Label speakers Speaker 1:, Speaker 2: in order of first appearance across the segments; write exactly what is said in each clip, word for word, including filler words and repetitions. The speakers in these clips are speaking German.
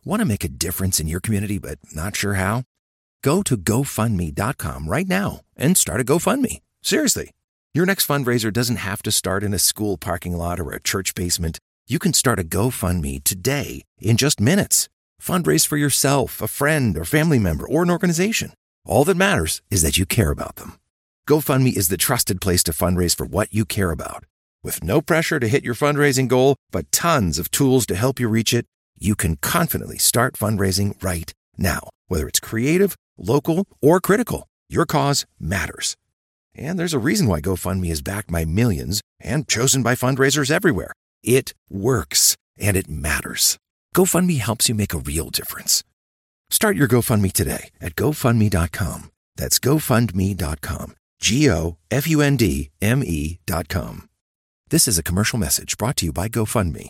Speaker 1: Want to make a difference in your community but not sure how? Go to go fund me dot com right now and start a GoFundMe. Seriously. Your next fundraiser doesn't have to start in a school parking lot or a church basement. You can start a GoFundMe today in just minutes. Fundraise for yourself, a friend, or family member, or an organization. All that matters is that you care about them. GoFundMe is the trusted place to fundraise for what you care about. With no pressure to hit your fundraising goal, but tons of tools to help you reach it, you can confidently start fundraising right now. Whether it's creative, local, or critical, your cause matters. And there's a reason why GoFundMe is backed by millions and chosen by fundraisers everywhere. It works, and it matters. GoFundMe helps you make a real difference. Start your GoFundMe today at go fund me dot com. That's go fund me dot com. G O F U N D M E dot com. This is a commercial message brought to you by GoFundMe.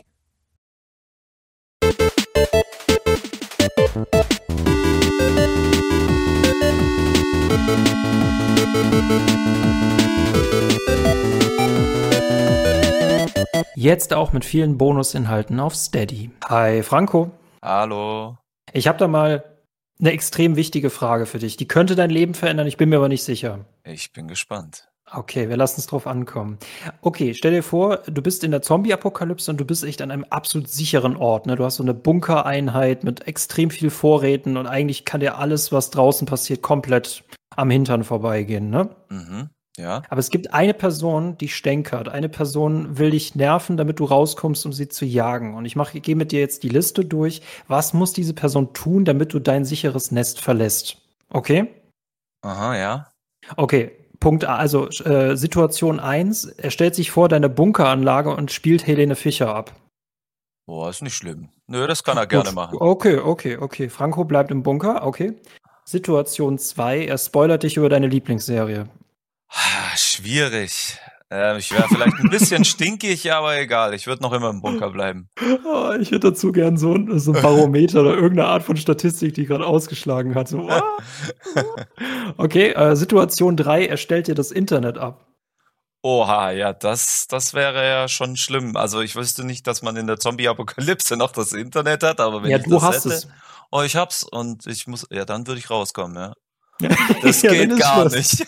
Speaker 2: Jetzt auch mit vielen Bonusinhalten auf Steady. Hi Franco.
Speaker 3: Hallo.
Speaker 2: Ich habe da mal eine extrem wichtige Frage für dich. Die könnte dein Leben verändern, ich bin mir aber nicht sicher.
Speaker 3: Ich bin gespannt.
Speaker 2: Okay, wir lassen es drauf ankommen. Okay, stell dir vor, du bist in der Zombie-Apokalypse und du bist echt an einem absolut sicheren Ort. Ne? Du hast so eine Bunkereinheit mit extrem viel Vorräten und eigentlich kann dir alles, was draußen passiert, komplett am Hintern vorbeigehen. Ne?
Speaker 3: Mhm, ja.
Speaker 2: Aber es gibt eine Person, die stänkert. Eine Person will dich nerven, damit du rauskommst, um sie zu jagen. Und ich mache, gehe mit dir jetzt die Liste durch. Was muss diese Person tun, damit du dein sicheres Nest verlässt? Okay?
Speaker 3: Aha, ja.
Speaker 2: Okay. Punkt A, also äh, Situation eins, er stellt sich vor deine Bunkeranlage und spielt Helene Fischer ab.
Speaker 3: Boah, ist nicht schlimm. Nö, das kann er gerne
Speaker 2: Gut,
Speaker 3: machen.
Speaker 2: Okay, okay, okay. Franco bleibt im Bunker, okay. Situation zwei, er spoilert dich über deine Lieblingsserie.
Speaker 3: Ah, schwierig. Äh, ich wäre vielleicht ein bisschen stinkig, aber egal. Ich würde noch immer im Bunker bleiben.
Speaker 2: Oh, ich hätte dazu gern so ein, so ein Barometer oder irgendeine Art von Statistik, die gerade ausgeschlagen hat. So, ah. Okay, äh, Situation drei, er stellt dir das Internet ab.
Speaker 3: Oha, ja, das, das wäre ja schon schlimm. Also ich wüsste nicht, dass man in der Zombie-Apokalypse noch das Internet hat, aber wenn
Speaker 2: Ja,
Speaker 3: ich
Speaker 2: du
Speaker 3: das
Speaker 2: hast
Speaker 3: hätte,
Speaker 2: es.
Speaker 3: oh, ich hab's und ich muss, ja, dann würde ich rauskommen, ja.
Speaker 2: Ja,
Speaker 3: Das
Speaker 2: dann
Speaker 3: geht
Speaker 2: ist
Speaker 3: gar
Speaker 2: Schluss.
Speaker 3: nicht.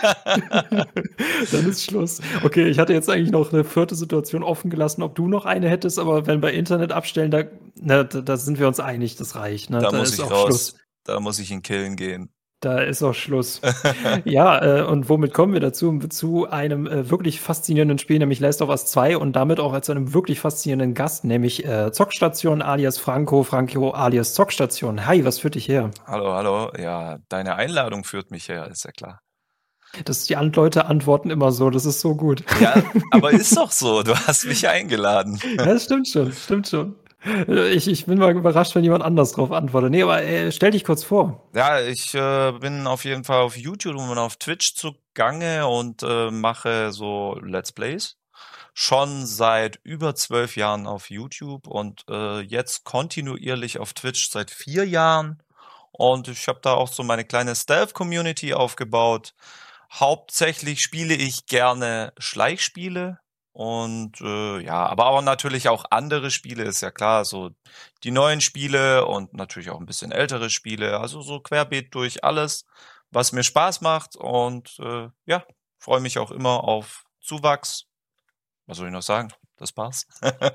Speaker 2: Dann ist Schluss. Okay, ich hatte jetzt eigentlich noch eine vierte Situation offen gelassen, ob du noch eine hättest, aber wenn bei Internet abstellen, da, na, da, da sind wir uns einig, das reicht. Ne?
Speaker 3: Da
Speaker 2: Da
Speaker 3: muss
Speaker 2: ist
Speaker 3: ich
Speaker 2: auch
Speaker 3: raus.
Speaker 2: Schluss.
Speaker 3: Da muss ich ihn killen gehen.
Speaker 2: Da ist auch Schluss. Ja, äh, und womit kommen wir dazu? Zu einem äh, wirklich faszinierenden Spiel, nämlich Last of Us zwei und damit auch zu einem wirklich faszinierenden Gast, nämlich äh, Zockstation alias Franco, Franco alias Zockstation. Hi, was führt dich her?
Speaker 3: Hallo, hallo. Ja, deine Einladung führt mich her, ist ja klar.
Speaker 2: Das, die An- Leute antworten immer so, das ist so gut.
Speaker 3: Ja, aber ist doch so. Du hast mich eingeladen.
Speaker 2: Ja, das stimmt schon, stimmt schon. Ich, ich bin mal überrascht, wenn jemand anders drauf antwortet. Nee, aber äh, stell dich kurz vor.
Speaker 3: Ja, ich äh, bin auf jeden Fall auf YouTube und auf Twitch zugange und äh, mache so Let's Plays. Schon seit über zwölf Jahren auf YouTube und äh, jetzt kontinuierlich auf Twitch seit vier Jahren. Und ich habe da auch so meine kleine Stealth-Community aufgebaut. Hauptsächlich spiele ich gerne Schleichspiele. Und äh, ja, aber auch natürlich auch andere Spiele, ist ja klar, so die neuen Spiele und natürlich auch ein bisschen ältere Spiele, also so querbeet durch alles, was mir Spaß macht und äh, ja, freue mich auch immer auf Zuwachs. Was soll ich noch sagen? Das passt.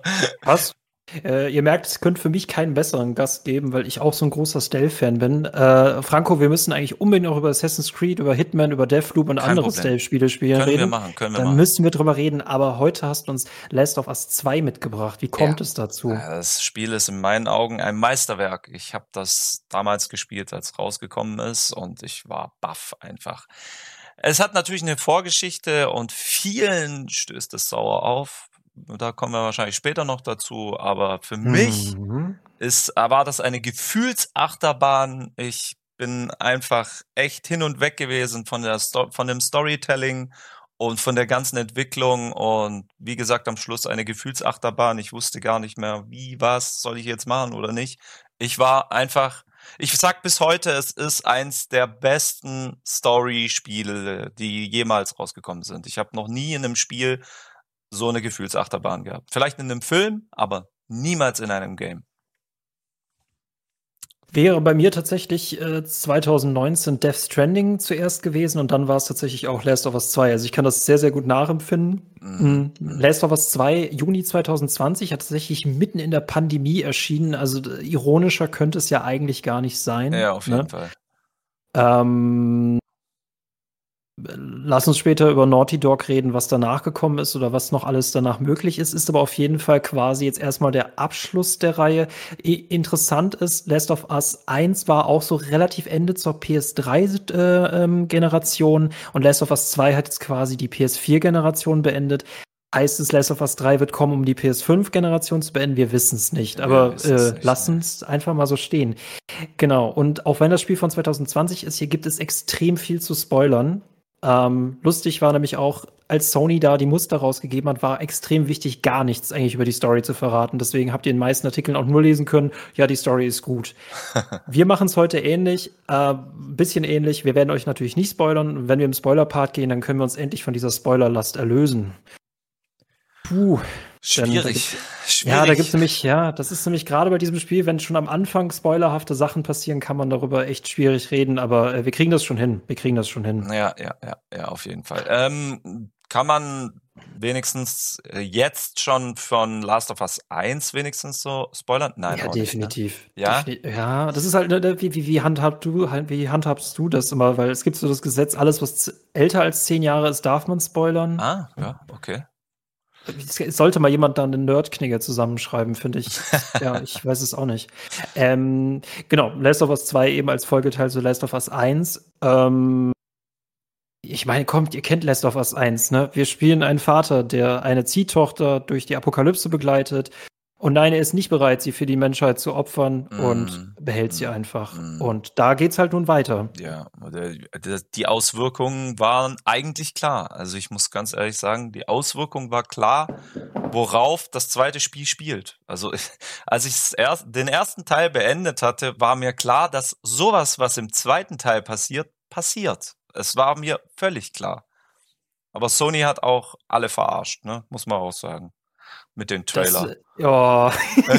Speaker 2: Was? Äh, ihr merkt, es könnte für mich keinen besseren Gast geben, weil ich auch so ein großer Stealth-Fan bin. Äh, Franco, wir müssen eigentlich unbedingt auch über Assassin's Creed, über Hitman, über Deathloop und
Speaker 3: Kein
Speaker 2: andere
Speaker 3: Problem.
Speaker 2: Stealth-Spiele spielen
Speaker 3: Können wir
Speaker 2: reden.
Speaker 3: machen, können wir
Speaker 2: Dann
Speaker 3: machen.
Speaker 2: müssen wir drüber reden, aber heute hast du uns Last of Us zwei mitgebracht. Wie kommt
Speaker 3: Ja.
Speaker 2: es dazu?
Speaker 3: Ja, das Spiel ist in meinen Augen ein Meisterwerk. Ich habe das damals gespielt, als es rausgekommen ist und ich war baff einfach. Es hat natürlich eine Vorgeschichte und vielen stößt es sauer auf. Da kommen wir wahrscheinlich später noch dazu, aber für mich
Speaker 2: Mhm.
Speaker 3: ist, war das eine Gefühlsachterbahn. Ich bin einfach echt hin und weg gewesen von der Sto- von dem Storytelling und von der ganzen Entwicklung und wie gesagt am Schluss eine Gefühlsachterbahn. Ich wusste gar nicht mehr, wie, was soll ich jetzt machen oder nicht. Ich war einfach, ich sag bis heute, es ist eins der besten Story-Spiele, die jemals rausgekommen sind. Ich habe noch nie in einem Spiel so eine Gefühlsachterbahn gehabt. Vielleicht in einem Film, aber niemals in einem Game.
Speaker 2: Wäre bei mir tatsächlich äh, zwanzig neunzehn Death Stranding zuerst gewesen und dann war es tatsächlich auch Last of Us zwei. Also ich kann das sehr, sehr gut nachempfinden.
Speaker 3: Mhm.
Speaker 2: Mm, Last of Us zwei, Juni zwanzig zwanzig, hat tatsächlich mitten in der Pandemie erschienen. Also d- ironischer könnte es ja eigentlich gar nicht sein.
Speaker 3: Ja, auf jeden
Speaker 2: ne?
Speaker 3: Fall.
Speaker 2: Ähm, Lass uns später über Naughty Dog reden, was danach gekommen ist oder was noch alles danach möglich ist. Ist aber auf jeden Fall quasi jetzt erstmal der Abschluss der Reihe. I interessant ist, Last of Us eins war auch so relativ Ende zur P S drei äh, ähm, Generation und Last of Us zwei hat jetzt quasi die P S vier Generation beendet. Heißt es, Last of Us drei wird kommen, um die P S fünf Generation zu beenden? Wir wissen es nicht,
Speaker 3: Wir
Speaker 2: aber
Speaker 3: wissen's
Speaker 2: äh,
Speaker 3: nicht,
Speaker 2: lass
Speaker 3: ne.
Speaker 2: uns einfach mal so stehen. Genau, und auch wenn das Spiel von zwanzig zwanzig ist, hier gibt es extrem viel zu spoilern. Ähm, lustig war nämlich auch, als Sony da die Muster rausgegeben hat, war extrem wichtig, gar nichts eigentlich über die Story zu verraten. Deswegen habt ihr in den meisten Artikeln auch nur lesen können, ja, die Story ist gut. Wir machen es heute ähnlich, äh, ein bisschen ähnlich. Wir werden euch natürlich nicht spoilern. Wenn wir im Spoiler-Part gehen, dann können wir uns endlich von dieser Spoilerlast erlösen. Puh.
Speaker 3: Schwierig. Schwierig.
Speaker 2: Ja, da gibt's nämlich, ja, das ist nämlich gerade bei diesem Spiel, wenn schon am Anfang spoilerhafte Sachen passieren, kann man darüber echt schwierig reden, aber äh, wir kriegen das schon hin. Wir kriegen das schon hin.
Speaker 3: Ja, ja, ja, ja, auf jeden Fall. Ähm, kann man wenigstens äh, jetzt schon von Last of Us eins wenigstens so spoilern? Nein,
Speaker 2: Ja,
Speaker 3: auch
Speaker 2: definitiv.
Speaker 3: Nicht, ne? Ja?
Speaker 2: Defini ja, das ist halt, ne, wie, wie, wie, handhab du, wie handhabst du das immer? Weil es gibt so das Gesetz, alles, was älter als zehn Jahre ist, darf man spoilern.
Speaker 3: Ah, ja, okay.
Speaker 2: Es sollte mal jemand da einen Nerdknigge zusammenschreiben, finde ich. Ja, ich weiß es auch nicht. Ähm, genau, Last of Us zwei eben als Folgeteil zu Last of Us eins. Ähm, ich meine, kommt, ihr kennt Last of Us eins, ne? Wir spielen einen Vater, der eine Ziehtochter durch die Apokalypse begleitet. Und nein, er ist nicht bereit, sie für die Menschheit zu opfern
Speaker 3: Mm,
Speaker 2: und behält sie
Speaker 3: mm,
Speaker 2: einfach.
Speaker 3: mm.
Speaker 2: Und da geht's halt nun weiter.
Speaker 3: Ja, oder die Auswirkungen waren eigentlich klar. Also ich muss ganz ehrlich sagen, die Auswirkung war klar, worauf das zweite Spiel spielt. Also als ich erst, den ersten Teil beendet hatte, war mir klar, dass sowas, was im zweiten Teil passiert, passiert. Es war mir völlig klar. Aber Sony hat auch alle verarscht, ne? Muss man auch sagen. Mit dem Trailer.
Speaker 2: Das, ja.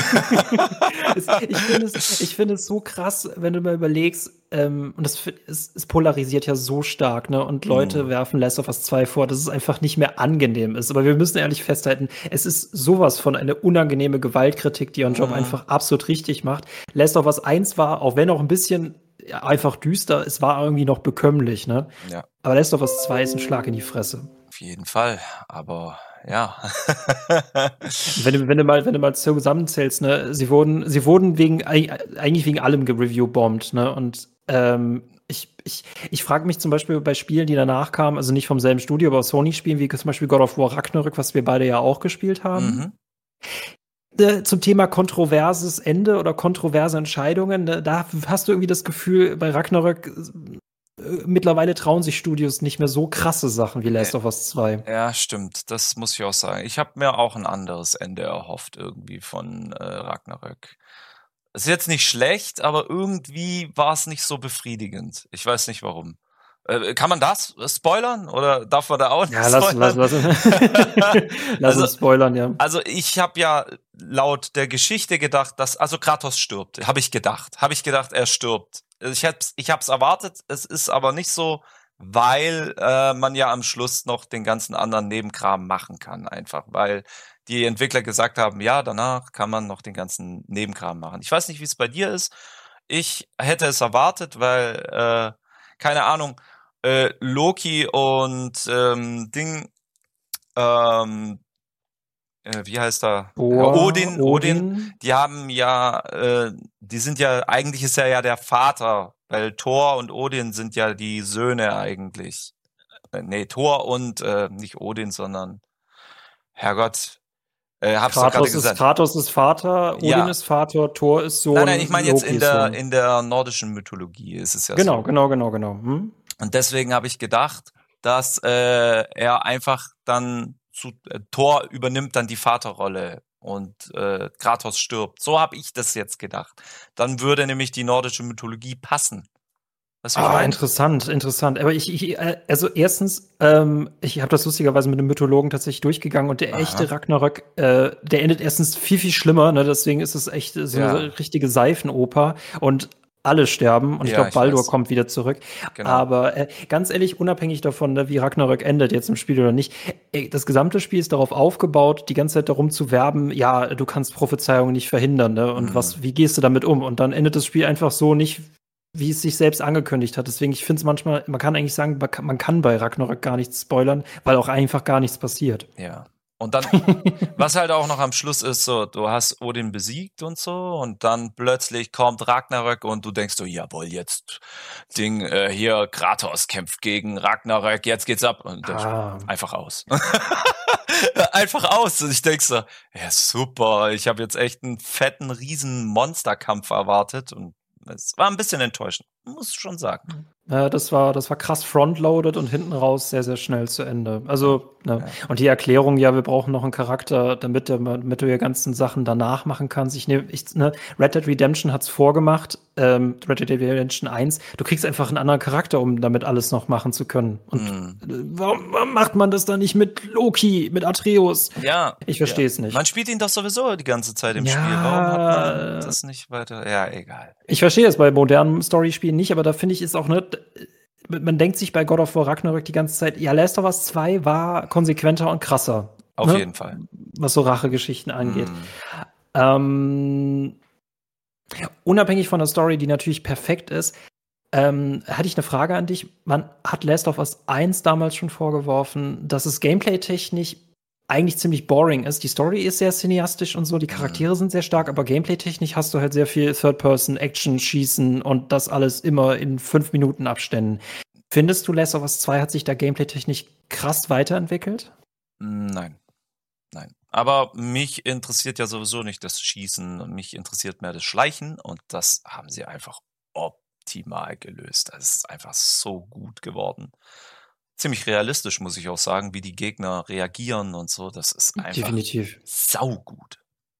Speaker 2: Es- ich finde es, ich finde es so krass, wenn du mal überlegst, ähm, und das fi- es, es polarisiert ja so stark, ne? Und Leute
Speaker 3: Mhm.
Speaker 2: werfen Last of Us zwei vor, dass es einfach nicht mehr angenehm ist. Aber wir müssen ehrlich festhalten, es ist sowas von eine unangenehme Gewaltkritik, die ihren Job
Speaker 3: Mhm.
Speaker 2: einfach absolut richtig macht. Last of Us eins war, auch wenn auch ein bisschen ja, einfach düster, es war irgendwie noch bekömmlich, ne?
Speaker 3: Ja,
Speaker 2: Aber Last of Us zwei ist ein Schlag in die Fresse.
Speaker 3: auf jeden Fall. Aber ja.
Speaker 2: Wenn du, wenn du mal, wenn du mal zusammenzählst, ne, sie wurden, sie wurden wegen, eigentlich wegen allem gereview-bombt, ne, und, ähm, ich, ich, ich frage mich zum Beispiel bei Spielen, die danach kamen, also nicht vom selben Studio, aber Sony-Spielen, wie zum Beispiel God of War Ragnarök, was wir beide ja auch gespielt haben.
Speaker 3: Mhm.
Speaker 2: Äh, Zum Thema kontroverses Ende oder kontroverse Entscheidungen, ne, da hast du irgendwie das Gefühl, bei Ragnarök, äh, mittlerweile trauen sich Studios nicht mehr so krasse Sachen wie Last of Us zwei.
Speaker 3: Ja, stimmt. Das muss ich auch sagen. Ich habe mir auch ein anderes Ende erhofft irgendwie von äh, Ragnarök. Ist jetzt nicht schlecht, aber irgendwie war es nicht so befriedigend. Ich weiß nicht warum. Äh, kann man das spoilern oder darf man da auch nicht
Speaker 2: Ja, lass, lass,
Speaker 3: spoilern?
Speaker 2: lass, lass
Speaker 3: Also-
Speaker 2: uns spoilern, ja.
Speaker 3: Also ich habe ja laut der Geschichte gedacht, dass also Kratos stirbt. Habe ich gedacht. Habe ich gedacht, er stirbt. Ich hab's, ich hab's erwartet. Es ist aber nicht so, weil äh, man ja am Schluss noch den ganzen anderen Nebenkram machen kann, einfach, weil die Entwickler gesagt haben, ja, danach kann man noch den ganzen Nebenkram machen. Ich weiß nicht, wie es bei dir ist. Ich hätte es erwartet, weil äh, keine Ahnung, äh, Loki und ähm, Ding. Ähm, äh, wie heißt er?
Speaker 2: Thor,
Speaker 3: Äh, Odin, Odin,
Speaker 2: Odin.
Speaker 3: die haben ja, äh, die sind ja, eigentlich ist er ja der Vater, weil Thor und Odin sind ja die Söhne eigentlich. Äh, nee, Thor und, äh, nicht Odin, sondern, Herrgott, äh, hab's doch gerade
Speaker 2: Kratos ist,
Speaker 3: gesagt.
Speaker 2: Kratos ist Vater, Odin
Speaker 3: Ja.
Speaker 2: ist Vater, Thor ist Sohn.
Speaker 3: Nein, nein, ich meine jetzt
Speaker 2: Loki
Speaker 3: in
Speaker 2: ist
Speaker 3: der,
Speaker 2: Sohn.
Speaker 3: in der nordischen Mythologie ist es ja
Speaker 2: Genau,
Speaker 3: so.
Speaker 2: genau, genau, genau. Hm?
Speaker 3: Und deswegen habe ich gedacht, dass äh, er einfach dann zu äh, Thor übernimmt dann die Vaterrolle und äh, Kratos stirbt. So habe ich das jetzt gedacht. Dann würde nämlich die nordische Mythologie passen. Weißt du, wie ich
Speaker 2: Ah,
Speaker 3: meine?
Speaker 2: interessant, interessant. Aber ich, ich äh, also erstens, ähm, ich habe das lustigerweise mit einem Mythologen tatsächlich durchgegangen und der
Speaker 3: Aha.
Speaker 2: echte Ragnarök, äh, der endet erstens viel, viel schlimmer, ne? Deswegen ist es echt so
Speaker 3: Ja.
Speaker 2: eine richtige Seifenoper. Und alle sterben und ich
Speaker 3: Ja,
Speaker 2: glaube,
Speaker 3: ich
Speaker 2: Baldur
Speaker 3: weiß.
Speaker 2: kommt wieder zurück.
Speaker 3: Genau.
Speaker 2: Aber äh, ganz ehrlich, unabhängig davon, ne, wie Ragnarök endet jetzt im Spiel oder nicht, ey, das gesamte Spiel ist darauf aufgebaut, die ganze Zeit darum zu werben, ja, du kannst Prophezeiungen nicht verhindern, ne? Und
Speaker 3: Mhm.
Speaker 2: was, wie gehst du damit um? Und dann endet das Spiel einfach so nicht, wie es sich selbst angekündigt hat. Deswegen, ich finde es manchmal, man kann eigentlich sagen, man kann, man kann bei Ragnarök gar nichts spoilern, weil auch einfach gar nichts passiert.
Speaker 3: Ja. Und dann, was halt auch noch am Schluss ist, so, du hast Odin besiegt und so, und dann plötzlich kommt Ragnarök und du denkst so, jawohl, jetzt Ding, äh, hier, Kratos kämpft gegen Ragnarök, jetzt geht's ab. Und der
Speaker 2: Ah.
Speaker 3: einfach aus. Einfach aus. Und ich denk so, ja, super, ich habe jetzt echt einen fetten, riesen Monsterkampf erwartet und es war ein bisschen enttäuschend, muss ich schon sagen.
Speaker 2: Ja, das war, das war krass frontloaded und hinten raus sehr, sehr schnell zu Ende. Also, ne.
Speaker 3: Ja.
Speaker 2: Und die Erklärung, ja, wir brauchen noch einen Charakter, damit, der, damit du die ganzen Sachen danach machen kannst. Ich nehme, ich, ne, Red Dead Redemption hat's vorgemacht, ähm, Red Dead Redemption eins. Du kriegst einfach einen anderen Charakter, um damit alles noch machen zu können. Und
Speaker 3: Mm.
Speaker 2: äh, warum, warum macht man das dann nicht mit Loki, mit Atreus?
Speaker 3: Ja.
Speaker 2: Ich verstehe es
Speaker 3: ja.
Speaker 2: nicht.
Speaker 3: Man spielt ihn doch sowieso die ganze Zeit im
Speaker 2: Ja.
Speaker 3: Spiel. Warum hat man das nicht weiter? Ja, egal.
Speaker 2: Ich verstehe es bei modernen Storyspielen nicht, aber da finde ich, ist auch, ne, man denkt sich bei God of War Ragnarök die ganze Zeit, ja, Last of Us zwei war konsequenter und krasser.
Speaker 3: Auf
Speaker 2: ne?
Speaker 3: jeden Fall.
Speaker 2: Was so Rachegeschichten angeht.
Speaker 3: Mm.
Speaker 2: Ähm, unabhängig von der Story, die natürlich perfekt ist, ähm, hatte ich eine Frage an dich. Man hat Last of Us eins damals schon vorgeworfen, dass es gameplay-technisch eigentlich ziemlich boring ist. Die Story ist sehr cineastisch und so, die Charaktere sind sehr stark, aber gameplay-technisch hast du halt sehr viel Third-Person-Action, Schießen und das alles immer in fünf Minuten Abständen. Findest du, Last of Us zwei hat sich da gameplay-technisch krass weiterentwickelt?
Speaker 3: Nein. Nein. Aber mich interessiert ja sowieso nicht das Schießen, mich interessiert mehr das Schleichen und das haben sie einfach optimal gelöst. Das ist einfach so gut geworden. Ziemlich realistisch, muss ich auch sagen, wie die Gegner reagieren und so. Das ist einfach
Speaker 2: Definitiv.
Speaker 3: saugut.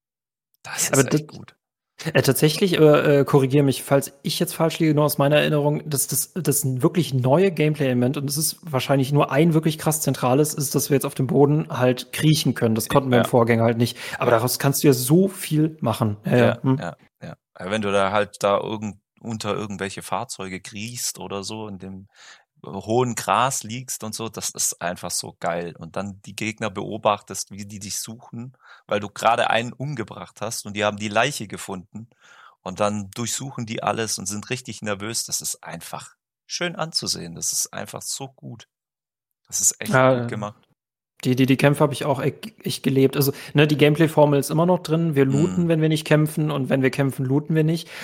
Speaker 3: Das ist
Speaker 2: Aber
Speaker 3: echt
Speaker 2: das-
Speaker 3: gut.
Speaker 2: Äh, tatsächlich, äh, äh, korrigiere mich, falls ich jetzt falsch liege, nur aus meiner Erinnerung, dass das, das ein wirklich neue Gameplay-Element und es ist wahrscheinlich nur ein wirklich krass zentrales, ist, dass wir jetzt auf dem Boden halt kriechen können. Das konnten wir
Speaker 3: Ja.
Speaker 2: im Vorgänger halt nicht. Aber
Speaker 3: Ja.
Speaker 2: daraus kannst du ja so viel machen. Ja, ja.
Speaker 3: Ja,
Speaker 2: Hm.
Speaker 3: ja, ja. Aber wenn du da halt da irgend, unter irgendwelche Fahrzeuge kriechst oder so, in dem hohen Gras liegst und so, das ist einfach so geil. Und dann die Gegner beobachtest, wie die dich suchen, weil du gerade einen umgebracht hast und die haben die Leiche gefunden. Und dann durchsuchen die alles und sind richtig nervös. Das ist einfach schön anzusehen. Das ist einfach so gut. Das ist echt
Speaker 2: Ja,
Speaker 3: gut gemacht.
Speaker 2: Die, die, die Kämpfe habe ich auch echt, echt gelebt. Also, ne, die Gameplay-Formel ist immer noch drin. Wir looten,
Speaker 3: Mm.
Speaker 2: wenn wir nicht kämpfen, und wenn wir kämpfen, looten wir nicht.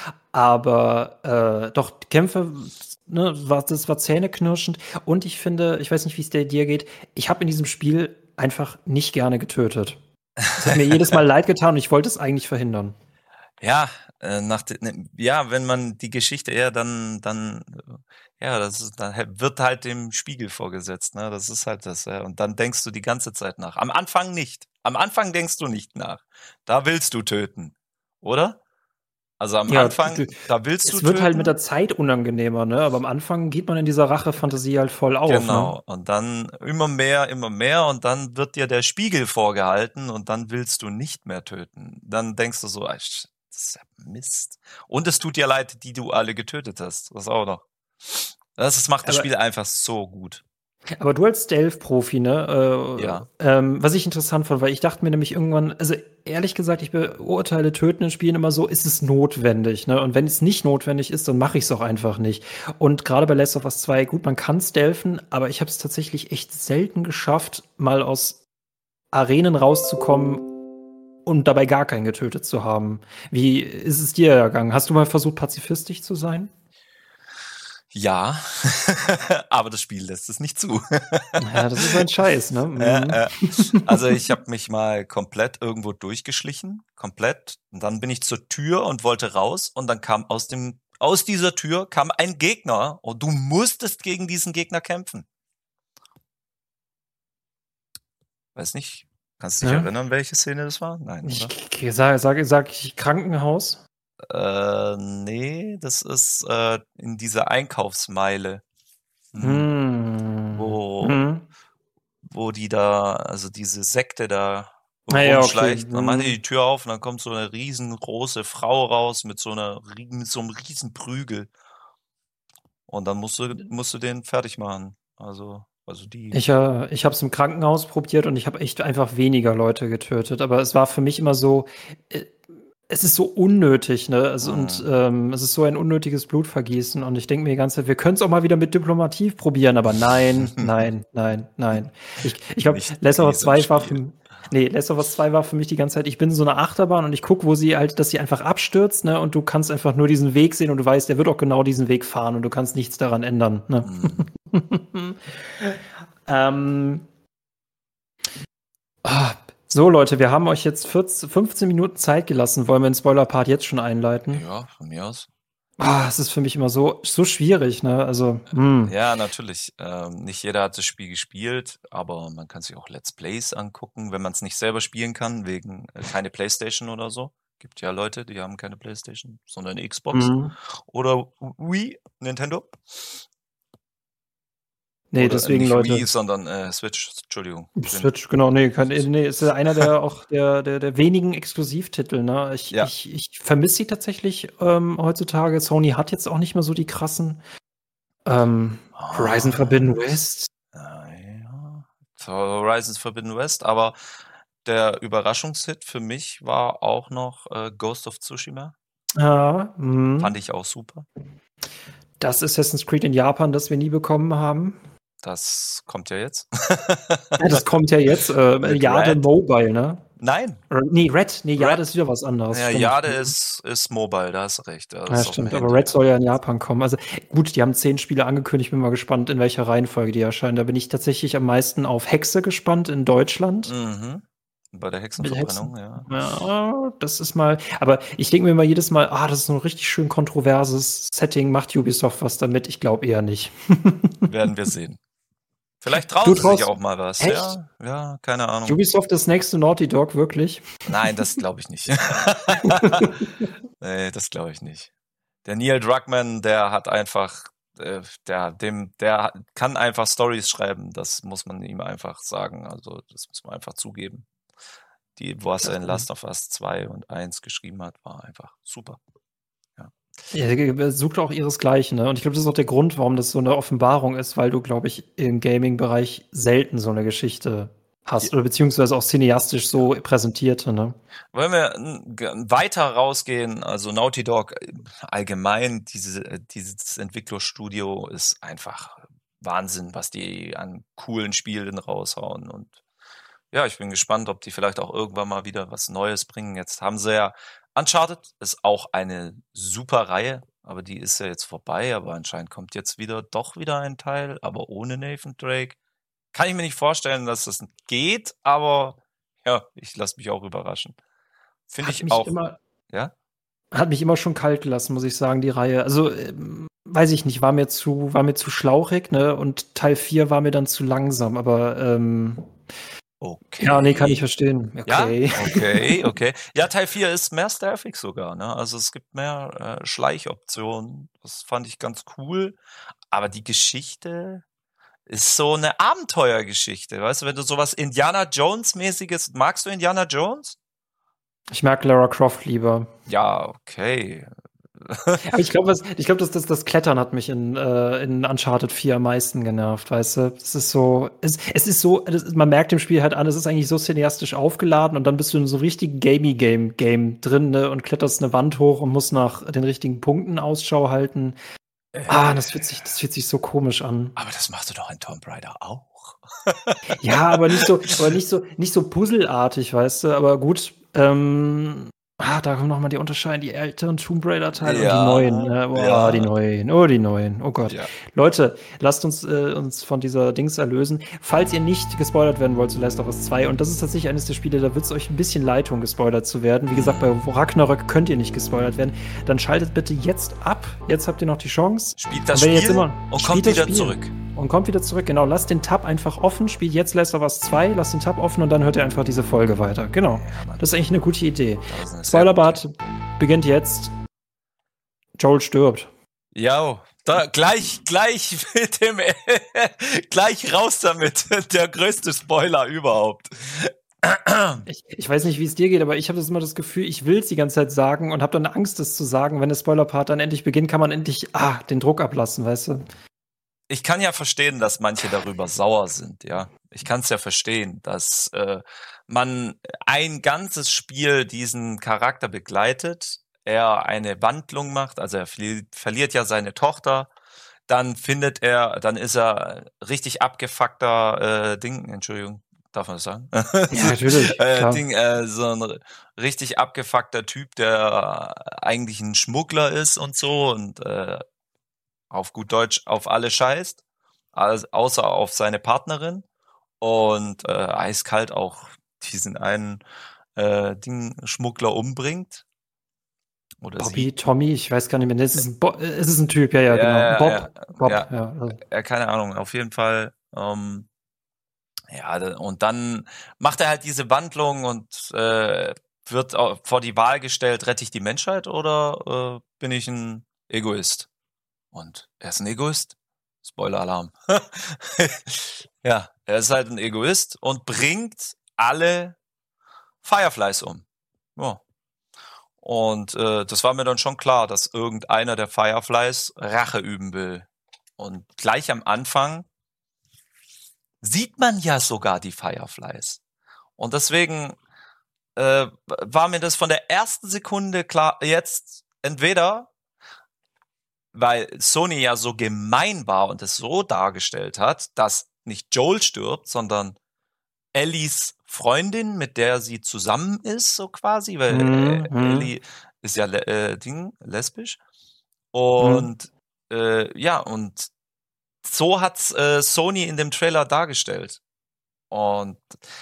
Speaker 2: Aber äh, doch, die Kämpfe, ne, war, das war zähneknirschend. Und ich finde, ich weiß nicht, wie es dir dir geht, ich habe in diesem Spiel einfach nicht gerne getötet. Es hat mir jedes Mal leid getan und ich wollte es eigentlich verhindern.
Speaker 3: Ja, äh, nach de, ne, ja, wenn man die Geschichte eher dann, dann, äh, ja, das ist, dann he- wird halt dem Spiegel vorgesetzt, ne? Das ist halt das, ja. Und dann denkst du die ganze Zeit nach. Am Anfang nicht. Am Anfang denkst du nicht nach. Da willst du töten, oder? Also am
Speaker 2: Ja,
Speaker 3: Anfang,
Speaker 2: d-
Speaker 3: da willst du
Speaker 2: Es wird
Speaker 3: töten.
Speaker 2: halt mit der Zeit unangenehmer, ne? Aber am Anfang geht man in dieser Rache-Fantasie halt voll auf.
Speaker 3: Genau.
Speaker 2: Ne?
Speaker 3: Und dann immer mehr, immer mehr und dann wird dir der Spiegel vorgehalten und dann willst du nicht mehr töten. Dann denkst du so, ah, sch- das ist ja Mist. Und es tut dir leid, die du alle getötet hast. Das auch noch. Das, das macht das
Speaker 2: Aber-
Speaker 3: Spiel einfach so gut.
Speaker 2: Aber du als Stealth-Profi, ne? Äh,
Speaker 3: Ja.
Speaker 2: Ähm, was ich interessant fand, weil ich dachte mir nämlich irgendwann, also ehrlich gesagt, ich beurteile Töten in Spielen immer so, ist es notwendig, ne? Und wenn es nicht notwendig ist, dann mache ich es auch einfach nicht. Und gerade bei Last of Us zwei, gut, man kann stealthen, aber ich habe es tatsächlich echt selten geschafft, mal aus Arenen rauszukommen und dabei gar keinen getötet zu haben. Wie ist es dir ergangen? Hast du mal versucht, pazifistisch zu sein?
Speaker 3: Ja, aber das Spiel lässt es nicht zu.
Speaker 2: Ja, das ist ein Scheiß, ne? Mhm.
Speaker 3: Äh, äh. Also ich habe mich mal komplett irgendwo durchgeschlichen, komplett. Und dann bin ich zur Tür und wollte raus und dann kam aus dem aus dieser Tür kam ein Gegner und du musstest gegen diesen Gegner kämpfen. Weiß nicht, kannst du dich
Speaker 2: Ja.
Speaker 3: erinnern, welche Szene das war? Nein, oder?
Speaker 2: Ich sag, sag, sag ich Krankenhaus?
Speaker 3: Äh, nee, das ist äh, in dieser Einkaufsmeile. Hm.
Speaker 2: Hm.
Speaker 3: Wo,
Speaker 2: Hm.
Speaker 3: wo die da, also diese Sekte da
Speaker 2: Naja,
Speaker 3: rumschleicht.
Speaker 2: okay.
Speaker 3: Dann macht er
Speaker 2: Hm.
Speaker 3: die Tür auf und dann kommt so eine riesengroße Frau raus mit so einer rie- mit so einem riesen Prügel. Und dann musst du, musst du den fertig machen. Also, also die.
Speaker 2: Ich, äh, ich habe es im Krankenhaus probiert und ich habe echt einfach weniger Leute getötet. Aber es war für mich immer so, äh, es ist so unnötig, ne? Also, und
Speaker 3: Mhm.
Speaker 2: ähm, es ist so ein unnötiges Blutvergießen. Und ich denke mir die ganze Zeit, wir können es auch mal wieder mit Diplomatie probieren, aber nein, nein, nein, nein. Ich, ich glaube,
Speaker 3: Nicht in
Speaker 2: Last of Us
Speaker 3: diesem
Speaker 2: zwei war
Speaker 3: Spiel.
Speaker 2: für Nee, Last of Us zwei war für mich die ganze Zeit, ich bin in so einer Achterbahn und ich gucke, wo sie halt, dass sie einfach abstürzt, ne? Und du kannst einfach nur diesen Weg sehen und du weißt, der wird auch genau diesen Weg fahren und du kannst nichts daran ändern, ne?
Speaker 3: Mhm.
Speaker 2: ähm, ah, so, Leute, wir haben euch jetzt vierzehn, fünfzehn Minuten Zeit gelassen. Wollen wir den Spoiler-Part jetzt schon einleiten?
Speaker 3: Ja, von mir aus.
Speaker 2: Ah, es ist für mich immer so, so schwierig, ne? Also, hm.
Speaker 3: Ja, natürlich. Ähm, nicht jeder hat das Spiel gespielt, aber man kann sich auch Let's Plays angucken, wenn man es nicht selber spielen kann, wegen äh, keine PlayStation oder so. Gibt ja Leute, die haben keine PlayStation, sondern eine Xbox
Speaker 2: Hm.
Speaker 3: oder Wii, Nintendo.
Speaker 2: Nee,
Speaker 3: Oder
Speaker 2: deswegen,
Speaker 3: nicht
Speaker 2: Leute.
Speaker 3: Wii, sondern äh, Switch, Entschuldigung.
Speaker 2: Switch, genau, nee, kann, nee, ist ja einer der auch der, der, der wenigen Exklusivtitel, ne? Ich,
Speaker 3: Ja.
Speaker 2: ich, ich vermisse sie tatsächlich ähm, heutzutage. Sony hat jetzt auch nicht mehr so die krassen. Ähm, Horizon
Speaker 3: Ah,
Speaker 2: Forbidden West.
Speaker 3: äh, ja. So, Horizon Forbidden West, aber der Überraschungshit für mich war auch noch äh, Ghost of Tsushima.
Speaker 2: Ja, hm.
Speaker 3: Fand ich auch super.
Speaker 2: Das Assassin's Creed in Japan, das wir nie bekommen haben.
Speaker 3: Das kommt ja jetzt.
Speaker 2: Ja, das kommt ja jetzt. Äh,
Speaker 3: Mit
Speaker 2: Jade
Speaker 3: Red.
Speaker 2: Mobile, ne?
Speaker 3: Nein.
Speaker 2: Oder, nee, Red. Nee, Jade
Speaker 3: Red.
Speaker 2: ist wieder was anderes.
Speaker 3: Ja,
Speaker 2: stimmt.
Speaker 3: Jade ist, ist mobile, da hast du recht. Das
Speaker 2: Ja,
Speaker 3: ist auf dem
Speaker 2: stimmt. Aber
Speaker 3: Handy.
Speaker 2: Red soll ja in Japan kommen. Also gut, die haben zehn Spiele angekündigt. Bin mal gespannt, in welcher Reihenfolge die erscheinen. Da bin ich tatsächlich am meisten auf Hexe gespannt in Deutschland.
Speaker 3: Mhm. Bei der Hexenverbrennung, ja.
Speaker 2: Ja, das ist mal. Aber ich denke mir mal jedes Mal, ah, das ist ein richtig schön kontroverses Setting. Macht Ubisoft was damit? Ich glaube eher nicht.
Speaker 3: Werden wir sehen. Vielleicht trauen
Speaker 2: Du
Speaker 3: sie
Speaker 2: traust-
Speaker 3: sich auch mal was.
Speaker 2: Echt?
Speaker 3: Ja, ja, keine Ahnung.
Speaker 2: Ubisoft das nächste Naughty Dog, wirklich?
Speaker 3: Nein, das glaube ich nicht. Nee, das glaube ich nicht. Der Neil Druckmann, der hat einfach, äh, der, dem, der kann einfach Stories schreiben. Das muss man ihm einfach sagen. Also, das muss man einfach zugeben. Die, was er in Last of Us zwei und eins geschrieben hat, war einfach super.
Speaker 2: Ja, er sucht auch ihresgleichen, ne? Und ich glaube, das ist auch der Grund, warum das so eine Offenbarung ist, weil du, glaube ich, im Gaming-Bereich selten so eine Geschichte hast oder beziehungsweise auch cineastisch so präsentierte, ne?
Speaker 3: Wollen wir n- g- weiter rausgehen? Also Naughty Dog äh, allgemein, diese, äh, dieses Entwicklerstudio ist einfach Wahnsinn, was die an coolen Spielen raushauen. Und ja, ich bin gespannt, ob die vielleicht auch irgendwann mal wieder was Neues bringen. Jetzt haben sie ja Uncharted, ist auch eine super Reihe, aber die ist ja jetzt vorbei. Aber anscheinend kommt jetzt wieder doch wieder ein Teil, aber ohne Nathan Drake. Kann ich mir nicht vorstellen, dass das geht, aber ja, ich lasse mich auch überraschen. Finde
Speaker 2: Hat
Speaker 3: ich
Speaker 2: mich
Speaker 3: auch.
Speaker 2: immer,
Speaker 3: Ja?
Speaker 2: hat mich immer schon kalt gelassen, muss ich sagen, die Reihe. Also, ähm, weiß ich nicht, war mir zu, war mir zu schlauchig, ne? Und Teil vier war mir dann zu langsam, aber ähm,
Speaker 3: Okay.
Speaker 2: ja, nee, kann ich verstehen.
Speaker 3: Ja,
Speaker 2: Okay.
Speaker 3: okay, okay. Ja, Teil vier ist mehr stealthig sogar, ne? Also es gibt mehr äh, Schleichoptionen. Das fand ich ganz cool. Aber die Geschichte ist so eine Abenteuergeschichte. Weißt du, wenn du sowas Indiana Jones-mäßiges, magst du Indiana Jones?
Speaker 2: Ich mag Lara Croft lieber.
Speaker 3: Ja, okay.
Speaker 2: Aber ich glaube, was- ich glaube, das, das, das Klettern hat mich in, äh, in Uncharted vier am meisten genervt, weißt du? Es ist so, es, es ist so, das, man merkt dem Spiel halt an, es ist eigentlich so cineastisch aufgeladen und dann bist du in so einem richtigen Gamey-Game-Game drin, ne, und kletterst eine Wand hoch und musst nach den richtigen Punkten Ausschau halten. Ah, das fühlt sich, das fühlt sich so komisch an.
Speaker 3: Aber das machst du doch in Tomb Raider auch.
Speaker 2: Ja, aber nicht so, aber nicht so, nicht so puzzelartig, weißt du? Aber gut, ähm, ah, da kommen nochmal die Unterscheidung, die älteren Tomb Raider-Teile
Speaker 3: Ja,
Speaker 2: und die neuen. Ne? Oh,
Speaker 3: ja.
Speaker 2: die neuen, oh, die neuen, oh Gott.
Speaker 3: Ja.
Speaker 2: Leute, lasst uns äh, uns von dieser Dings erlösen. Falls ihr nicht gespoilert werden wollt zu Last of Us zwei, und das ist tatsächlich eines der Spiele, da wird es euch ein bisschen leid tun, gespoilert zu werden. Wie gesagt, bei Ragnarök könnt ihr nicht gespoilert werden. Dann schaltet bitte jetzt ab. Jetzt habt ihr noch die Chance.
Speaker 3: Spielt das
Speaker 2: Und wenn ihr
Speaker 3: Spiel
Speaker 2: jetzt immer-
Speaker 3: und
Speaker 2: spielt
Speaker 3: kommt
Speaker 2: das
Speaker 3: wieder
Speaker 2: Spiel.
Speaker 3: zurück.
Speaker 2: Und kommt wieder zurück, genau. Lasst den Tab einfach offen, spielt jetzt Last of Us zwei, lasst den Tab offen und dann hört ihr einfach diese Folge weiter. Genau.
Speaker 3: Ja, Mann.
Speaker 2: Das ist eigentlich eine gute Idee.
Speaker 3: Das ist eine sehr
Speaker 2: Spoilerbart beginnt jetzt. Joel stirbt.
Speaker 3: Ja, da gleich, gleich mit dem, gleich raus damit. Der größte Spoiler überhaupt.
Speaker 2: Ich, ich weiß nicht, wie es dir geht, aber ich habe das immer das Gefühl, ich will es die ganze Zeit sagen und habe dann Angst, das zu sagen. Wenn der Spoiler-Part dann endlich beginnt, kann man endlich ah, den Druck ablassen, weißt du?
Speaker 3: Ich kann ja verstehen, dass manche darüber sauer sind, ja. Ich kann es ja verstehen, dass äh, man ein ganzes Spiel diesen Charakter begleitet, er eine Wandlung macht, also er verli verliert ja seine Tochter, dann findet er, dann ist er richtig abgefuckter äh, Ding, Entschuldigung, darf man das sagen?
Speaker 2: Ja, natürlich,
Speaker 3: äh,
Speaker 2: klar.
Speaker 3: Ding, äh, so ein richtig abgefuckter Typ, der eigentlich ein Schmuggler ist und so und äh, auf gut Deutsch auf alle scheißt, alles, außer auf seine Partnerin und äh, eiskalt auch diesen einen äh, Ding Schmuggler umbringt oder
Speaker 2: Bobby,
Speaker 3: sie.
Speaker 2: Tommy, ich weiß gar nicht mehr. Nee, Es ist ein, Bo äh, es ist ein Typ, ja, ja,
Speaker 3: Ja,
Speaker 2: genau.
Speaker 3: ja, ja,
Speaker 2: Bob, Bob,
Speaker 3: ja,
Speaker 2: ja. Also.
Speaker 3: ja, keine Ahnung, auf jeden Fall. Ähm, ja, da- und dann macht er halt diese Wandlung und äh, wird au- vor die Wahl gestellt, rette ich die Menschheit oder äh, bin ich ein Egoist? Und er ist ein Egoist. Spoiler-Alarm. Ja, er ist halt ein Egoist und bringt alle Fireflies um. Ja. Und äh, das war mir dann schon klar, dass irgendeiner der Fireflies Rache üben will. Und gleich am Anfang sieht man ja sogar die Fireflies. Und deswegen äh, war mir das von der ersten Sekunde klar, jetzt entweder, weil Sony ja so gemein war und es so dargestellt hat, dass nicht Joel stirbt, sondern Ellies Freundin, mit der sie zusammen ist, so quasi, weil äh,
Speaker 2: Mhm, mhm,
Speaker 3: Ellie ist ja le äh, Ding, lesbisch.
Speaker 2: mhm.
Speaker 3: Und äh, ja, und so hat's äh, Sony in dem Trailer dargestellt. Und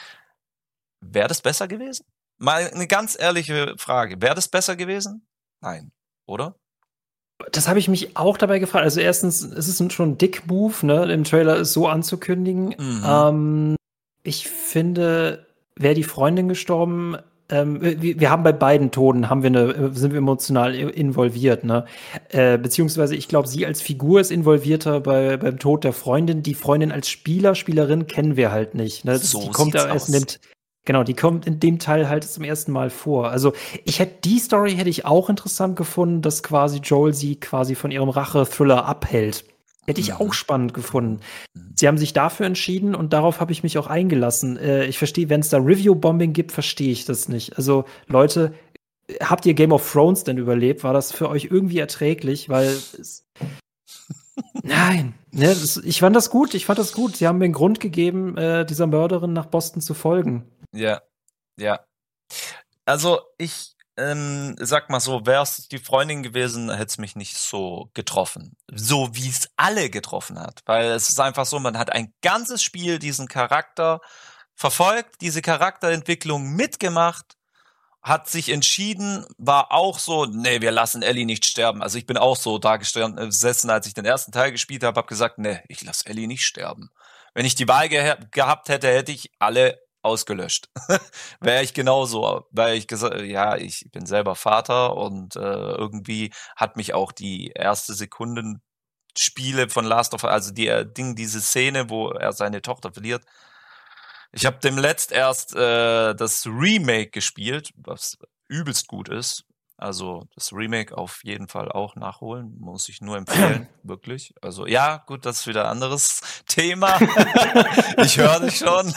Speaker 3: wäre das besser gewesen? Mal eine ganz ehrliche Frage. Wäre das besser gewesen? Nein, oder?
Speaker 2: Das habe ich mich auch dabei gefragt. Also erstens, es ist ein schon ein Dick-Move, ne, im Trailer es so anzukündigen.
Speaker 3: Mhm.
Speaker 2: Ähm, ich finde, wäre die Freundin gestorben, ähm, wir, wir haben bei beiden Toten, haben wir eine, sind wir emotional involviert, ne? Äh, beziehungsweise ich glaube, sie als Figur ist involvierter bei, beim Tod der Freundin. Die Freundin als Spieler, Spielerin kennen wir halt nicht. Ne? Das, die
Speaker 3: So
Speaker 2: kommt
Speaker 3: sieht's
Speaker 2: da erst in dem,
Speaker 3: aus.
Speaker 2: genau, die kommt in dem Teil halt zum ersten Mal vor. Also ich hätte die Story hätte ich auch interessant gefunden, dass quasi Joel sie quasi von ihrem Rache-Thriller abhält. Hätte ich auch
Speaker 3: Mhm.
Speaker 2: spannend gefunden.
Speaker 3: Mhm.
Speaker 2: Sie haben sich dafür entschieden und darauf habe ich mich auch eingelassen. Äh, ich verstehe, wenn es da Review-Bombing gibt, verstehe ich das nicht. Also Leute, habt ihr Game of Thrones denn überlebt? War das für euch irgendwie erträglich? Weil es, nein, ne, das, ich fand das gut. Ich fand das gut. Sie haben mir einen Grund gegeben, äh, dieser Mörderin nach Boston zu folgen.
Speaker 3: Ja, ja. Also ich ähm, sag mal so, wär's die Freundin gewesen, hätte es mich nicht so getroffen. So wie es alle getroffen hat. Weil es ist einfach so, man hat ein ganzes Spiel diesen Charakter verfolgt, diese Charakterentwicklung mitgemacht, hat sich entschieden, war auch so, nee, wir lassen Ellie nicht sterben. Also ich bin auch so da gestanden, äh, gesessen, als ich den ersten Teil gespielt habe, habe gesagt, nee, ich lasse Ellie nicht sterben. Wenn ich die Wahl ge gehabt hätte, hätte ich alle ausgelöscht. Wäre ich genauso, weil ich gesagt, ja, ich bin selber Vater und äh, irgendwie hat mich auch die erste Sekunden Spiele von Last of Us, also die äh, Ding, diese Szene, wo er seine Tochter verliert. Ich habe dem letzt erst äh, das Remake gespielt, was übelst gut ist. Also das Remake auf jeden Fall auch nachholen, muss ich nur empfehlen, wirklich. Also ja, gut, das ist wieder ein anderes Thema. Ich höre dich schon.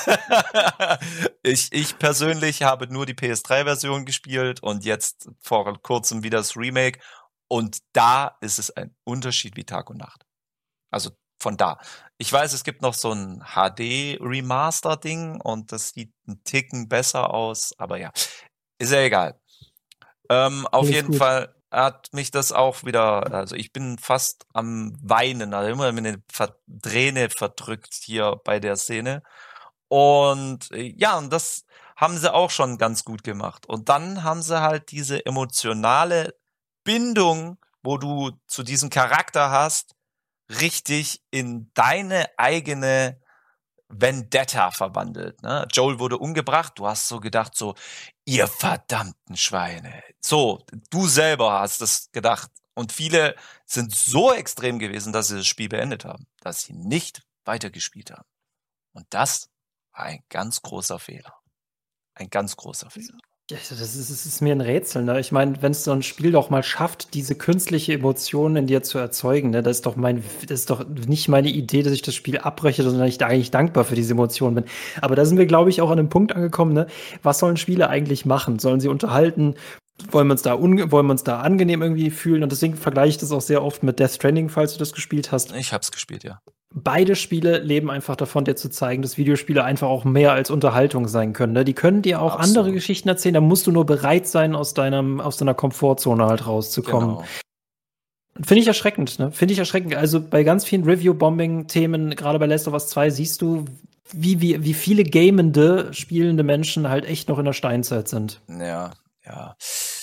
Speaker 3: ich, ich persönlich habe nur die P S drei Version gespielt und jetzt vor kurzem wieder das Remake. Und da ist es ein Unterschied wie Tag und Nacht. Also von da. Ich weiß, es gibt noch so ein H D-Remaster-Ding und das sieht einen Ticken besser aus, aber ja, ist ja egal. Ähm, auf
Speaker 2: Alles
Speaker 3: jeden
Speaker 2: gut.
Speaker 3: Fall hat mich das auch wieder, also ich bin fast am Weinen, also immer meine Träne verdrückt hier bei der Szene. Und äh, ja, und das haben sie auch schon ganz gut gemacht. Und dann haben sie halt diese emotionale Bindung, wo du zu diesem Charakter hast, richtig in deine eigene Vendetta verwandelt. Ne? Joel wurde umgebracht, du hast so gedacht, so, ihr verdammten Schweine. So, du selber hast das gedacht. Und viele sind so extrem gewesen, dass sie das Spiel beendet haben, dass sie nicht weitergespielt haben. Und das war ein ganz großer Fehler. Ein ganz großer Fehler.
Speaker 2: Ja, das ist, das ist mir ein Rätsel, ne? Ich meine, wenn es so ein Spiel doch mal schafft, diese künstliche Emotion in dir zu erzeugen, ne, das ist doch mein, das ist doch nicht meine Idee, dass ich das Spiel abbreche, sondern ich da eigentlich dankbar für diese Emotionen bin. Aber da sind wir, glaube ich, auch an einem Punkt angekommen, ne? Was sollen Spiele eigentlich machen? Sollen sie unterhalten? Wollen wir uns da unge wollen wir uns da angenehm irgendwie fühlen? Und deswegen vergleiche ich das auch sehr oft mit Death Stranding, falls du das gespielt hast.
Speaker 3: Ich hab's gespielt, ja.
Speaker 2: Beide Spiele leben einfach davon, dir zu zeigen, dass Videospiele einfach auch mehr als Unterhaltung sein können. Ne? Die können dir auch
Speaker 3: Absolut.
Speaker 2: andere Geschichten erzählen, da musst du nur bereit sein, aus deinem, aus deiner Komfortzone halt rauszukommen.
Speaker 3: Genau.
Speaker 2: Finde ich erschreckend, ne? Finde ich erschreckend. Also bei ganz vielen Review-Bombing-Themen, gerade bei Last of Us zwei, siehst du, wie, wie, wie viele gamende, spielende Menschen halt echt noch in der Steinzeit sind.
Speaker 3: Ja, ja.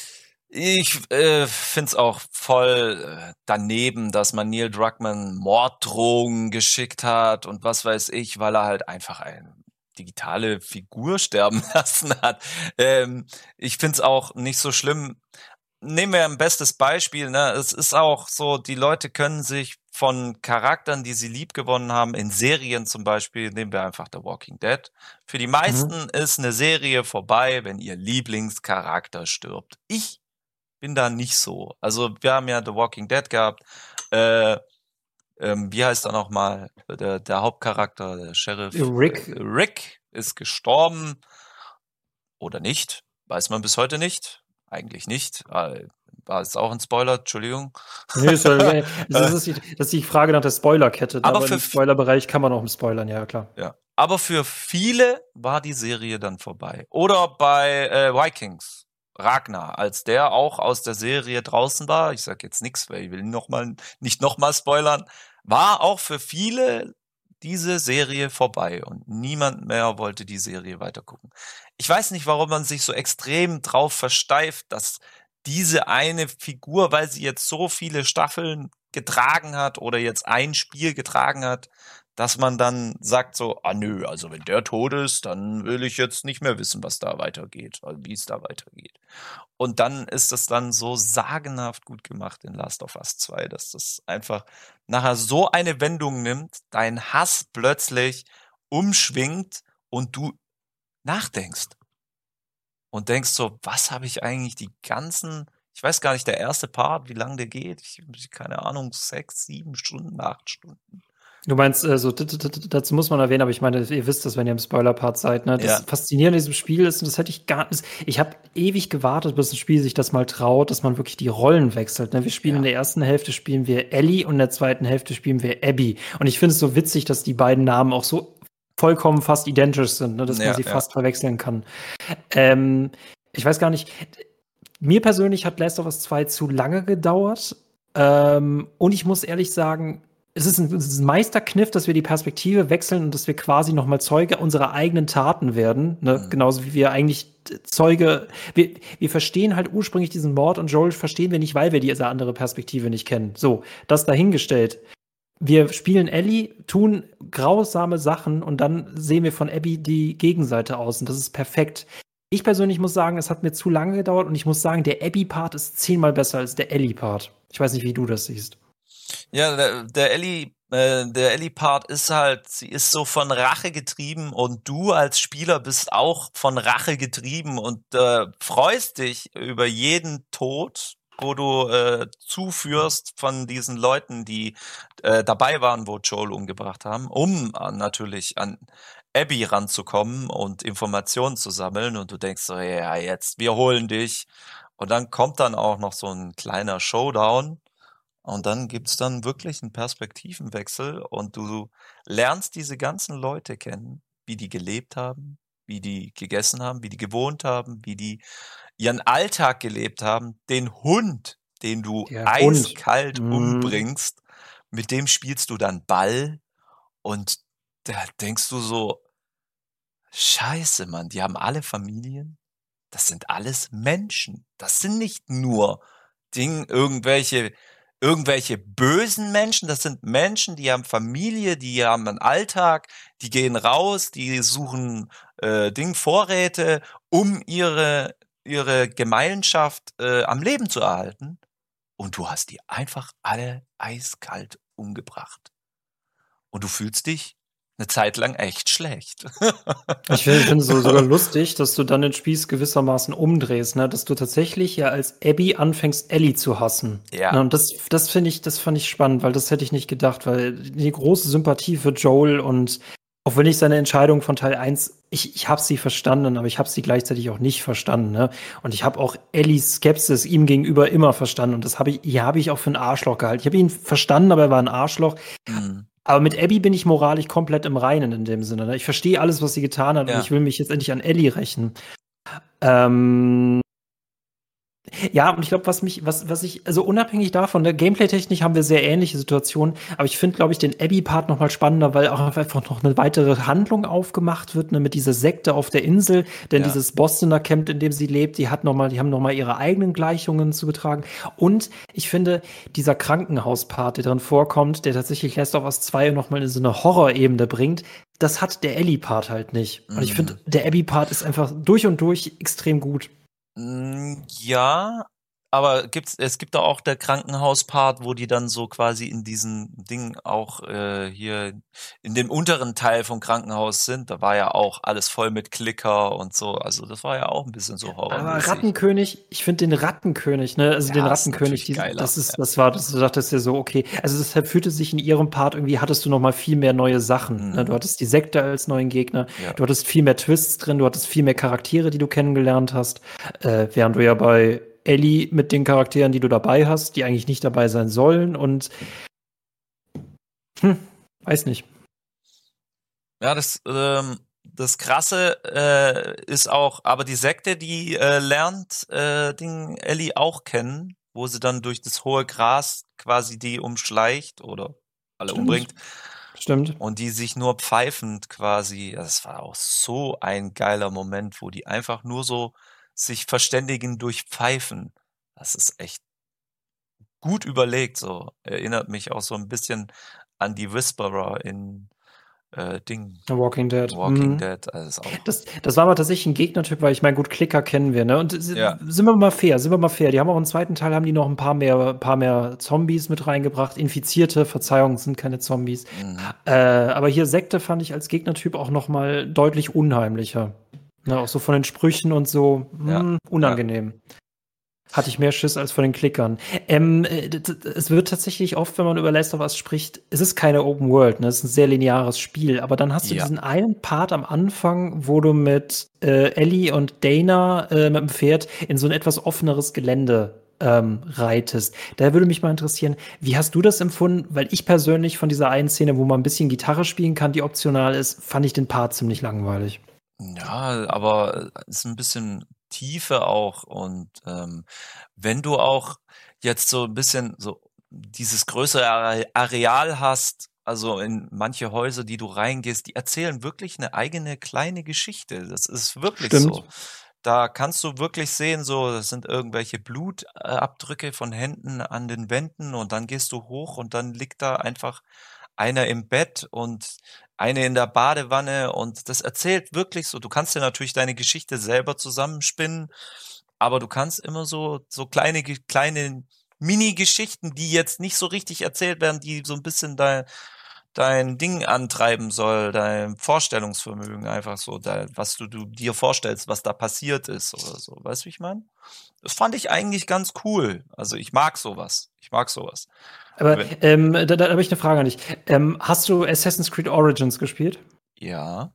Speaker 3: Ich äh, find's auch voll äh, daneben, dass man Neil Druckmann Morddrohungen geschickt hat und was weiß ich, weil er halt einfach eine digitale Figur sterben lassen hat. Ähm, ich find's auch nicht so schlimm. Nehmen wir ein bestes Beispiel, ne? Es ist auch so, die Leute können sich von Charakteren, die sie lieb gewonnen haben, in Serien zum Beispiel, nehmen wir einfach The Walking Dead. Für die meisten mhm. ist eine Serie vorbei, wenn ihr Lieblingscharakter stirbt. Ich bin da nicht so. Also wir haben ja The Walking Dead gehabt. Äh, ähm, wie heißt er nochmal? Der, der Hauptcharakter, der Sheriff.
Speaker 2: Rick.
Speaker 3: Äh, Rick ist gestorben. Oder nicht. Weiß man bis heute nicht. Eigentlich nicht. War es auch ein Spoiler? Entschuldigung.
Speaker 2: Nee, ist ja, das, ist die, das ist die Frage nach der Spoilerkette.
Speaker 3: Aber,
Speaker 2: aber
Speaker 3: für
Speaker 2: im Spoilerbereich kann man auch im Spoilern, ja klar.
Speaker 3: Ja. Aber für viele war die Serie dann vorbei. Oder bei äh, Vikings. Ragnar, als der auch aus der Serie draußen war, ich sag jetzt nichts, weil ich will noch mal, nicht nochmal spoilern, war auch für viele diese Serie vorbei und niemand mehr wollte die Serie weitergucken. Ich weiß nicht, warum man sich so extrem drauf versteift, dass diese eine Figur, weil sie jetzt so viele Staffeln getragen hat oder jetzt ein Spiel getragen hat, dass man dann sagt so, ah nö, also wenn der tot ist, dann will ich jetzt nicht mehr wissen, was da weitergeht, also wie es da weitergeht. Und dann ist das dann so sagenhaft gut gemacht in Last of Us zwei, dass das einfach nachher so eine Wendung nimmt, dein Hass plötzlich umschwingt und du nachdenkst. Und denkst so, was habe ich eigentlich die ganzen, ich weiß gar nicht, der erste Part, wie lange der geht, ich, keine Ahnung, sechs, sieben Stunden, acht Stunden.
Speaker 2: Du meinst, äh, so, dazu muss man erwähnen, aber ich meine, ihr wisst das, wenn ihr im Spoiler-Part seid, ne? Das
Speaker 3: Ja.
Speaker 2: Faszinierende an diesem Spiel ist, und das hätte ich gar nicht, ich habe ewig gewartet, bis das Spiel sich das mal traut, dass man wirklich die Rollen wechselt, ne? Wir spielen
Speaker 3: Ja.
Speaker 2: in der ersten Hälfte spielen wir Ellie und in der zweiten Hälfte spielen wir Abby. Und ich finde es so witzig, dass die beiden Namen auch so vollkommen fast identisch sind, ne? Dass
Speaker 3: Ja,
Speaker 2: man sie
Speaker 3: ja.
Speaker 2: fast verwechseln kann. Ähm, ich weiß gar nicht, mir persönlich hat Last of Us zwei zu lange gedauert. Ähm, und ich muss ehrlich sagen, es ist, ein, es ist ein Meisterkniff, dass wir die Perspektive wechseln und dass wir quasi noch mal Zeuge unserer eigenen Taten werden. Ne? Mhm. Genauso wie wir eigentlich Zeuge, wir, wir verstehen halt ursprünglich diesen Mord und Joel verstehen wir nicht, weil wir diese andere Perspektive nicht kennen. So, das dahingestellt. Wir spielen Ellie, tun grausame Sachen und dann sehen wir von Abby die Gegenseite aus und das ist perfekt. Ich persönlich muss sagen, es hat mir zu lange gedauert und ich muss sagen, der Abby-Part ist zehnmal besser als der Ellie-Part. Ich weiß nicht, wie du das siehst.
Speaker 3: Ja, der, der Ellie, äh, der Ellie-Part ist halt, sie ist so von Rache getrieben und du als Spieler bist auch von Rache getrieben und äh, freust dich über jeden Tod, wo du äh, zuführst von diesen Leuten, die äh, dabei waren, wo Joel umgebracht haben, um äh, natürlich an Abby ranzukommen und Informationen zu sammeln und du denkst so, ja, jetzt, wir holen dich. Und dann kommt dann auch noch so ein kleiner Showdown und dann gibt's dann wirklich einen Perspektivenwechsel und du lernst diese ganzen Leute kennen, wie die gelebt haben, wie die gegessen haben, wie die gewohnt haben, wie die ihren Alltag gelebt haben. Den Hund, den du
Speaker 2: Der
Speaker 3: eiskalt
Speaker 2: Hund.
Speaker 3: umbringst, mit dem spielst du dann Ball und da denkst du so, Scheiße, Mann, die haben alle Familien. Das sind alles Menschen. Das sind nicht nur Ding, irgendwelche, irgendwelche bösen Menschen. Das sind Menschen, die haben Familie, die haben einen Alltag, die gehen raus, die suchen äh, Ding, Vorräte, um ihre, ihre Gemeinschaft äh, am Leben zu erhalten. Und du hast die einfach alle eiskalt umgebracht. Und du fühlst dich eine Zeit lang echt schlecht.
Speaker 2: Ich finde es so sogar lustig, dass du dann den Spieß gewissermaßen umdrehst, ne? Dass du tatsächlich ja als Abby anfängst, Ellie zu hassen.
Speaker 3: Ja.
Speaker 2: Ne? Und das, das finde ich, das fand ich spannend, weil das hätte ich nicht gedacht, weil die große Sympathie für Joel und auch wenn ich seine Entscheidung von Teil eins, ich, ich habe sie verstanden, aber ich habe sie gleichzeitig auch nicht verstanden, ne? Und ich habe auch Ellies Skepsis ihm gegenüber immer verstanden und das habe ich, hier habe ich auch für ein Arschloch gehalten. Ich habe ihn verstanden, aber er war ein Arschloch.
Speaker 3: Mhm.
Speaker 2: Aber mit Abby bin ich moralisch komplett im Reinen in dem Sinne. Ne? Ich verstehe alles, was sie getan hat,
Speaker 3: Ja.
Speaker 2: und ich will mich jetzt endlich an Ellie rächen. Ähm ja, und ich glaube, was mich, was, was ich, also unabhängig davon, ne, Gameplay-technisch haben wir sehr ähnliche Situationen, aber ich finde, glaube ich, den Abby-Part noch mal spannender, weil auch einfach noch eine weitere Handlung aufgemacht wird, ne, mit dieser Sekte auf der Insel, denn
Speaker 3: Ja.
Speaker 2: dieses Bostoner Camp, in dem sie lebt, die hat noch mal, die haben noch mal ihre eigenen Gleichungen zu betragen. Und ich finde, dieser Krankenhaus-Part, der drin vorkommt, der tatsächlich Last of Us zwei noch mal in so eine Horrorebene bringt, das hat der Ellie-Part halt nicht. Und ich finde,
Speaker 3: Mhm.
Speaker 2: der Abby-Part ist einfach durch und durch extrem gut.
Speaker 3: Mm, Ja, aber gibt's, es gibt da auch der Krankenhauspart, wo die dann so quasi in diesem Ding auch äh, hier in dem unteren Teil vom Krankenhaus sind. Da war ja auch alles voll mit Klicker und so. Also das war ja auch ein bisschen so
Speaker 2: Aber
Speaker 3: horrormäßig.
Speaker 2: Rattenkönig, ich finde den Rattenkönig, ne, also
Speaker 3: Ja,
Speaker 2: den
Speaker 3: ist
Speaker 2: Rattenkönig,
Speaker 3: natürlich
Speaker 2: die,
Speaker 3: geiler,
Speaker 2: das ist,
Speaker 3: ja.
Speaker 2: das war, das, du dachtest dir so, okay, also deshalb fühlte sich in ihrem Part irgendwie, hattest du noch mal viel mehr neue Sachen, ne,
Speaker 3: Mhm.
Speaker 2: du hattest die Sekte als neuen Gegner,
Speaker 3: Ja.
Speaker 2: du hattest viel mehr Twists drin, du hattest viel mehr Charaktere, die du kennengelernt hast, äh, während du ja bei Ellie mit den Charakteren, die du dabei hast, die eigentlich nicht dabei sein sollen und hm, weiß nicht.
Speaker 3: Ja, das, ähm, das Krasse äh, ist auch, aber die Sekte, die äh, lernt äh, Ding Ellie auch kennen, wo sie dann durch das hohe Gras quasi die umschleicht oder alle
Speaker 2: Stimmt.
Speaker 3: umbringt
Speaker 2: Stimmt.
Speaker 3: und die sich nur pfeifend quasi, das war auch so ein geiler Moment, wo die einfach nur so sich verständigen durch Pfeifen. Das ist echt gut überlegt, so. Erinnert mich auch so ein bisschen an die Whisperer in äh, Ding,
Speaker 2: The Walking Dead.
Speaker 3: Walking
Speaker 2: Mhm.
Speaker 3: Dead, also ist auch.
Speaker 2: Das, das war aber tatsächlich ein Gegnertyp, weil ich meine, gut, Klicker kennen wir, ne? Und s-
Speaker 3: Ja.
Speaker 2: sind wir mal fair, sind wir mal fair. Die haben auch im zweiten Teil haben die noch ein paar mehr, paar mehr Zombies mit reingebracht. Infizierte, Verzeihung, sind keine Zombies.
Speaker 3: Mhm.
Speaker 2: Äh, aber hier Sekte fand ich als Gegnertyp auch noch mal deutlich unheimlicher. Ne, auch so von den Sprüchen und so,
Speaker 3: Ja.
Speaker 2: mh, unangenehm. Hatte ich mehr Schiss als von den Klickern. Ähm, äh, d- d- es wird tatsächlich oft, wenn man über Last of Us spricht, es ist keine Open World, ne? Es ist ein sehr lineares Spiel. Aber dann hast du
Speaker 3: Ja.
Speaker 2: diesen einen Part am Anfang, wo du mit äh, Ellie und Dana äh, mit dem Pferd in so ein etwas offeneres Gelände ähm, reitest. Da würde mich mal interessieren, wie hast du das empfunden? Weil ich persönlich von dieser einen Szene, wo man ein bisschen Gitarre spielen kann, die optional ist, fand ich den Part ziemlich langweilig.
Speaker 3: Ja, aber es ist ein bisschen Tiefe auch und ähm, wenn du auch jetzt so ein bisschen so dieses größere Are- Areal hast, also in manche Häuser, die du reingehst, die erzählen wirklich eine eigene kleine Geschichte. Das ist wirklich
Speaker 2: Stimmt.
Speaker 3: so. Da kannst du wirklich sehen, so, das sind irgendwelche Blutabdrücke von Händen an den Wänden und dann gehst du hoch und dann liegt da einfach einer im Bett und eine in der Badewanne und das erzählt wirklich so. Du kannst dir natürlich deine Geschichte selber zusammenspinnen, aber du kannst immer so, so kleine, Ge- kleine Mini-Geschichten, die jetzt nicht so richtig erzählt werden, die so ein bisschen dein, dein Ding antreiben soll, dein Vorstellungsvermögen einfach so, dein, was du, du dir vorstellst, was da passiert ist oder so. Weißt du, wie ich meine? Das fand ich eigentlich ganz cool. Also ich mag sowas. Ich mag sowas.
Speaker 2: Aber
Speaker 3: Wenn-
Speaker 2: ähm, da, da habe ich eine Frage an dich. Ähm, hast du Assassin's Creed Origins gespielt?
Speaker 3: Ja.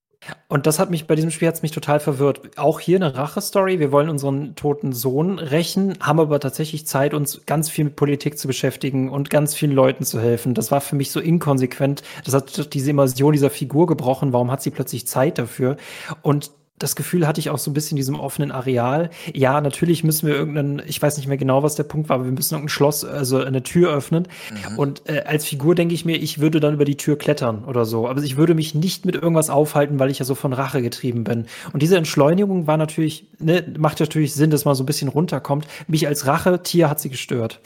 Speaker 2: Und das hat mich, bei diesem Spiel hat's mich total verwirrt. Auch hier eine Rache-Story. Wir wollen unseren toten Sohn rächen, haben aber tatsächlich Zeit, uns ganz viel mit Politik zu beschäftigen und ganz vielen Leuten zu helfen. Das war für mich so inkonsequent. Das hat diese Immersion dieser Figur gebrochen. Warum hat sie plötzlich Zeit dafür? Und das Gefühl hatte ich auch so ein bisschen in diesem offenen Areal. Ja, natürlich müssen wir irgendeinen, ich weiß nicht mehr genau, was der Punkt war, aber wir müssen irgendein Schloss, also eine Tür öffnen.
Speaker 3: Mhm.
Speaker 2: Und äh, als Figur denke ich mir, ich würde dann über die Tür klettern oder so. Aber ich würde mich nicht mit irgendwas aufhalten, weil ich ja so von Rache getrieben bin. Und diese Entschleunigung war natürlich, ne, macht natürlich Sinn, dass man so ein bisschen runterkommt. Mich als Rachetier hat sie gestört.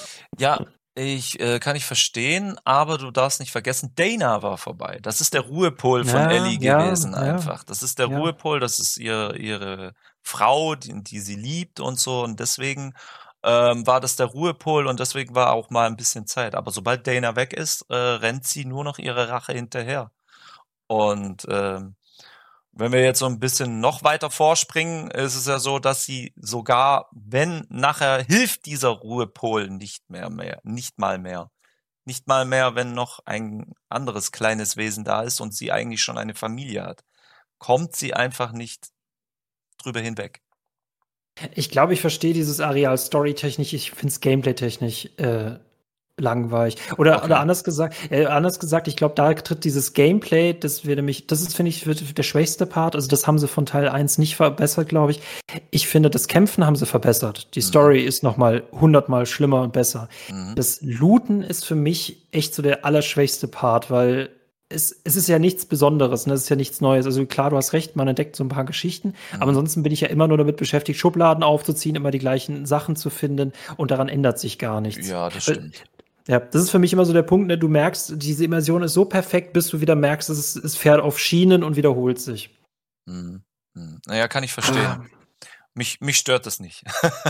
Speaker 3: Ja, ich äh, kann ich verstehen, aber du darfst nicht vergessen, Dana war vorbei. Das ist der Ruhepol von
Speaker 2: Ja,
Speaker 3: Ellie
Speaker 2: ja,
Speaker 3: gewesen
Speaker 2: ja.
Speaker 3: einfach. Das ist der
Speaker 2: Ja.
Speaker 3: Ruhepol, das ist ihr, ihre Frau, die, die sie liebt und so. Und deswegen ähm, war das der Ruhepol und deswegen war auch mal ein bisschen Zeit. Aber sobald Dana weg ist, äh, rennt sie nur noch ihre Rache hinterher. Und ähm, wenn wir jetzt so ein bisschen noch weiter vorspringen, ist es ja so, dass sie sogar, wenn nachher hilft dieser Ruhepol nicht mehr, mehr, nicht mal mehr. Nicht mal mehr, wenn noch ein anderes kleines Wesen da ist und sie eigentlich schon eine Familie hat. Kommt sie einfach nicht drüber hinweg.
Speaker 2: Ich glaube, ich verstehe dieses Areal storytechnisch, ich finde es gameplay-technisch äh, langweilig. Oder,
Speaker 3: Okay.
Speaker 2: oder anders gesagt, äh, anders gesagt, ich glaube, da tritt dieses Gameplay, das wäre nämlich, das ist, finde ich, wird der schwächste Part. Also, das haben sie von Teil eins nicht verbessert, glaube ich. Ich finde, das Kämpfen haben sie verbessert. Die
Speaker 3: Mhm.
Speaker 2: Story ist noch mal hundertmal schlimmer und besser.
Speaker 3: Mhm.
Speaker 2: Das Looten ist für mich echt so der allerschwächste Part, weil es, es ist ja nichts Besonderes, ne? Es ist ja nichts Neues. Also klar, du hast recht, man entdeckt so ein paar Geschichten,
Speaker 3: Mhm.
Speaker 2: aber ansonsten bin ich ja immer nur damit beschäftigt, Schubladen aufzuziehen, immer die gleichen Sachen zu finden und daran ändert sich gar nichts.
Speaker 3: Ja, das
Speaker 2: Weil-
Speaker 3: stimmt.
Speaker 2: Ja, das ist für mich immer so der Punkt, ne? Du merkst, diese Immersion ist so perfekt, bis du wieder merkst, es, ist, es fährt auf Schienen und wiederholt sich.
Speaker 3: Mhm. Mhm. Naja, kann ich verstehen.
Speaker 2: Ah,
Speaker 3: Mich, mich stört das nicht.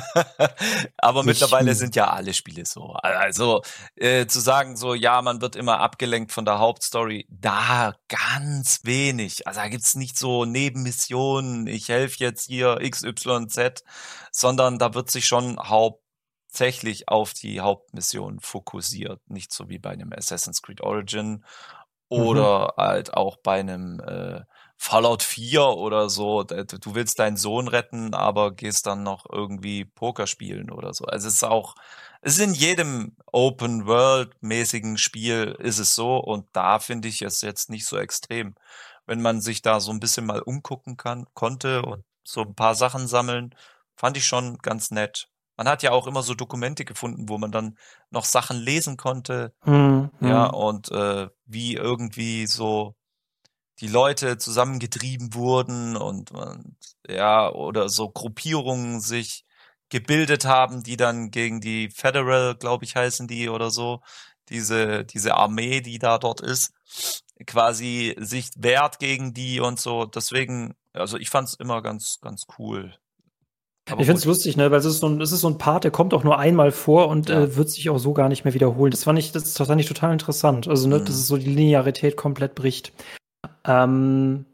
Speaker 3: Aber
Speaker 2: Mich,
Speaker 3: mittlerweile
Speaker 2: hm.
Speaker 3: sind ja alle Spiele so. Also äh, zu sagen so, ja, man wird immer abgelenkt von der Hauptstory, da ganz wenig. Also da gibt's nicht so Nebenmissionen, ich helfe jetzt hier X Y Z, sondern da wird sich schon hauptsächlich auf die Hauptmission fokussiert. Nicht so wie bei einem Assassin's Creed Origin oder halt auch bei einem äh, Fallout vier oder so. D- Du willst deinen Sohn retten, aber gehst dann noch irgendwie Poker spielen oder so. Also es ist auch, es ist in jedem Open-World-mäßigen Spiel ist es so und da finde ich es jetzt nicht so extrem. Wenn man sich da so ein bisschen mal umgucken kann, konnte und so ein paar Sachen sammeln, fand ich schon ganz nett. Man hat ja auch immer so Dokumente gefunden, wo man dann noch Sachen lesen konnte,
Speaker 2: Hm,
Speaker 3: ja,
Speaker 2: hm.
Speaker 3: und äh, wie irgendwie so die Leute zusammengetrieben wurden und, und ja, oder so Gruppierungen sich gebildet haben, die dann gegen die Federal, glaube ich, heißen die oder so, diese, diese Armee, die da dort ist, quasi sich wehrt gegen die und so. Deswegen, also ich fand's immer ganz, ganz cool. Aber
Speaker 2: Ich finde es
Speaker 3: gut,
Speaker 2: lustig, ne, weil es ist so ein, es ist so ein Part, der kommt auch nur einmal vor und
Speaker 3: ja.
Speaker 2: äh, wird sich auch so gar nicht mehr wiederholen. Das fand ich, das fand ich total interessant. Also, ne, dass
Speaker 3: Mhm.
Speaker 2: es so die Linearität komplett bricht. Ähm,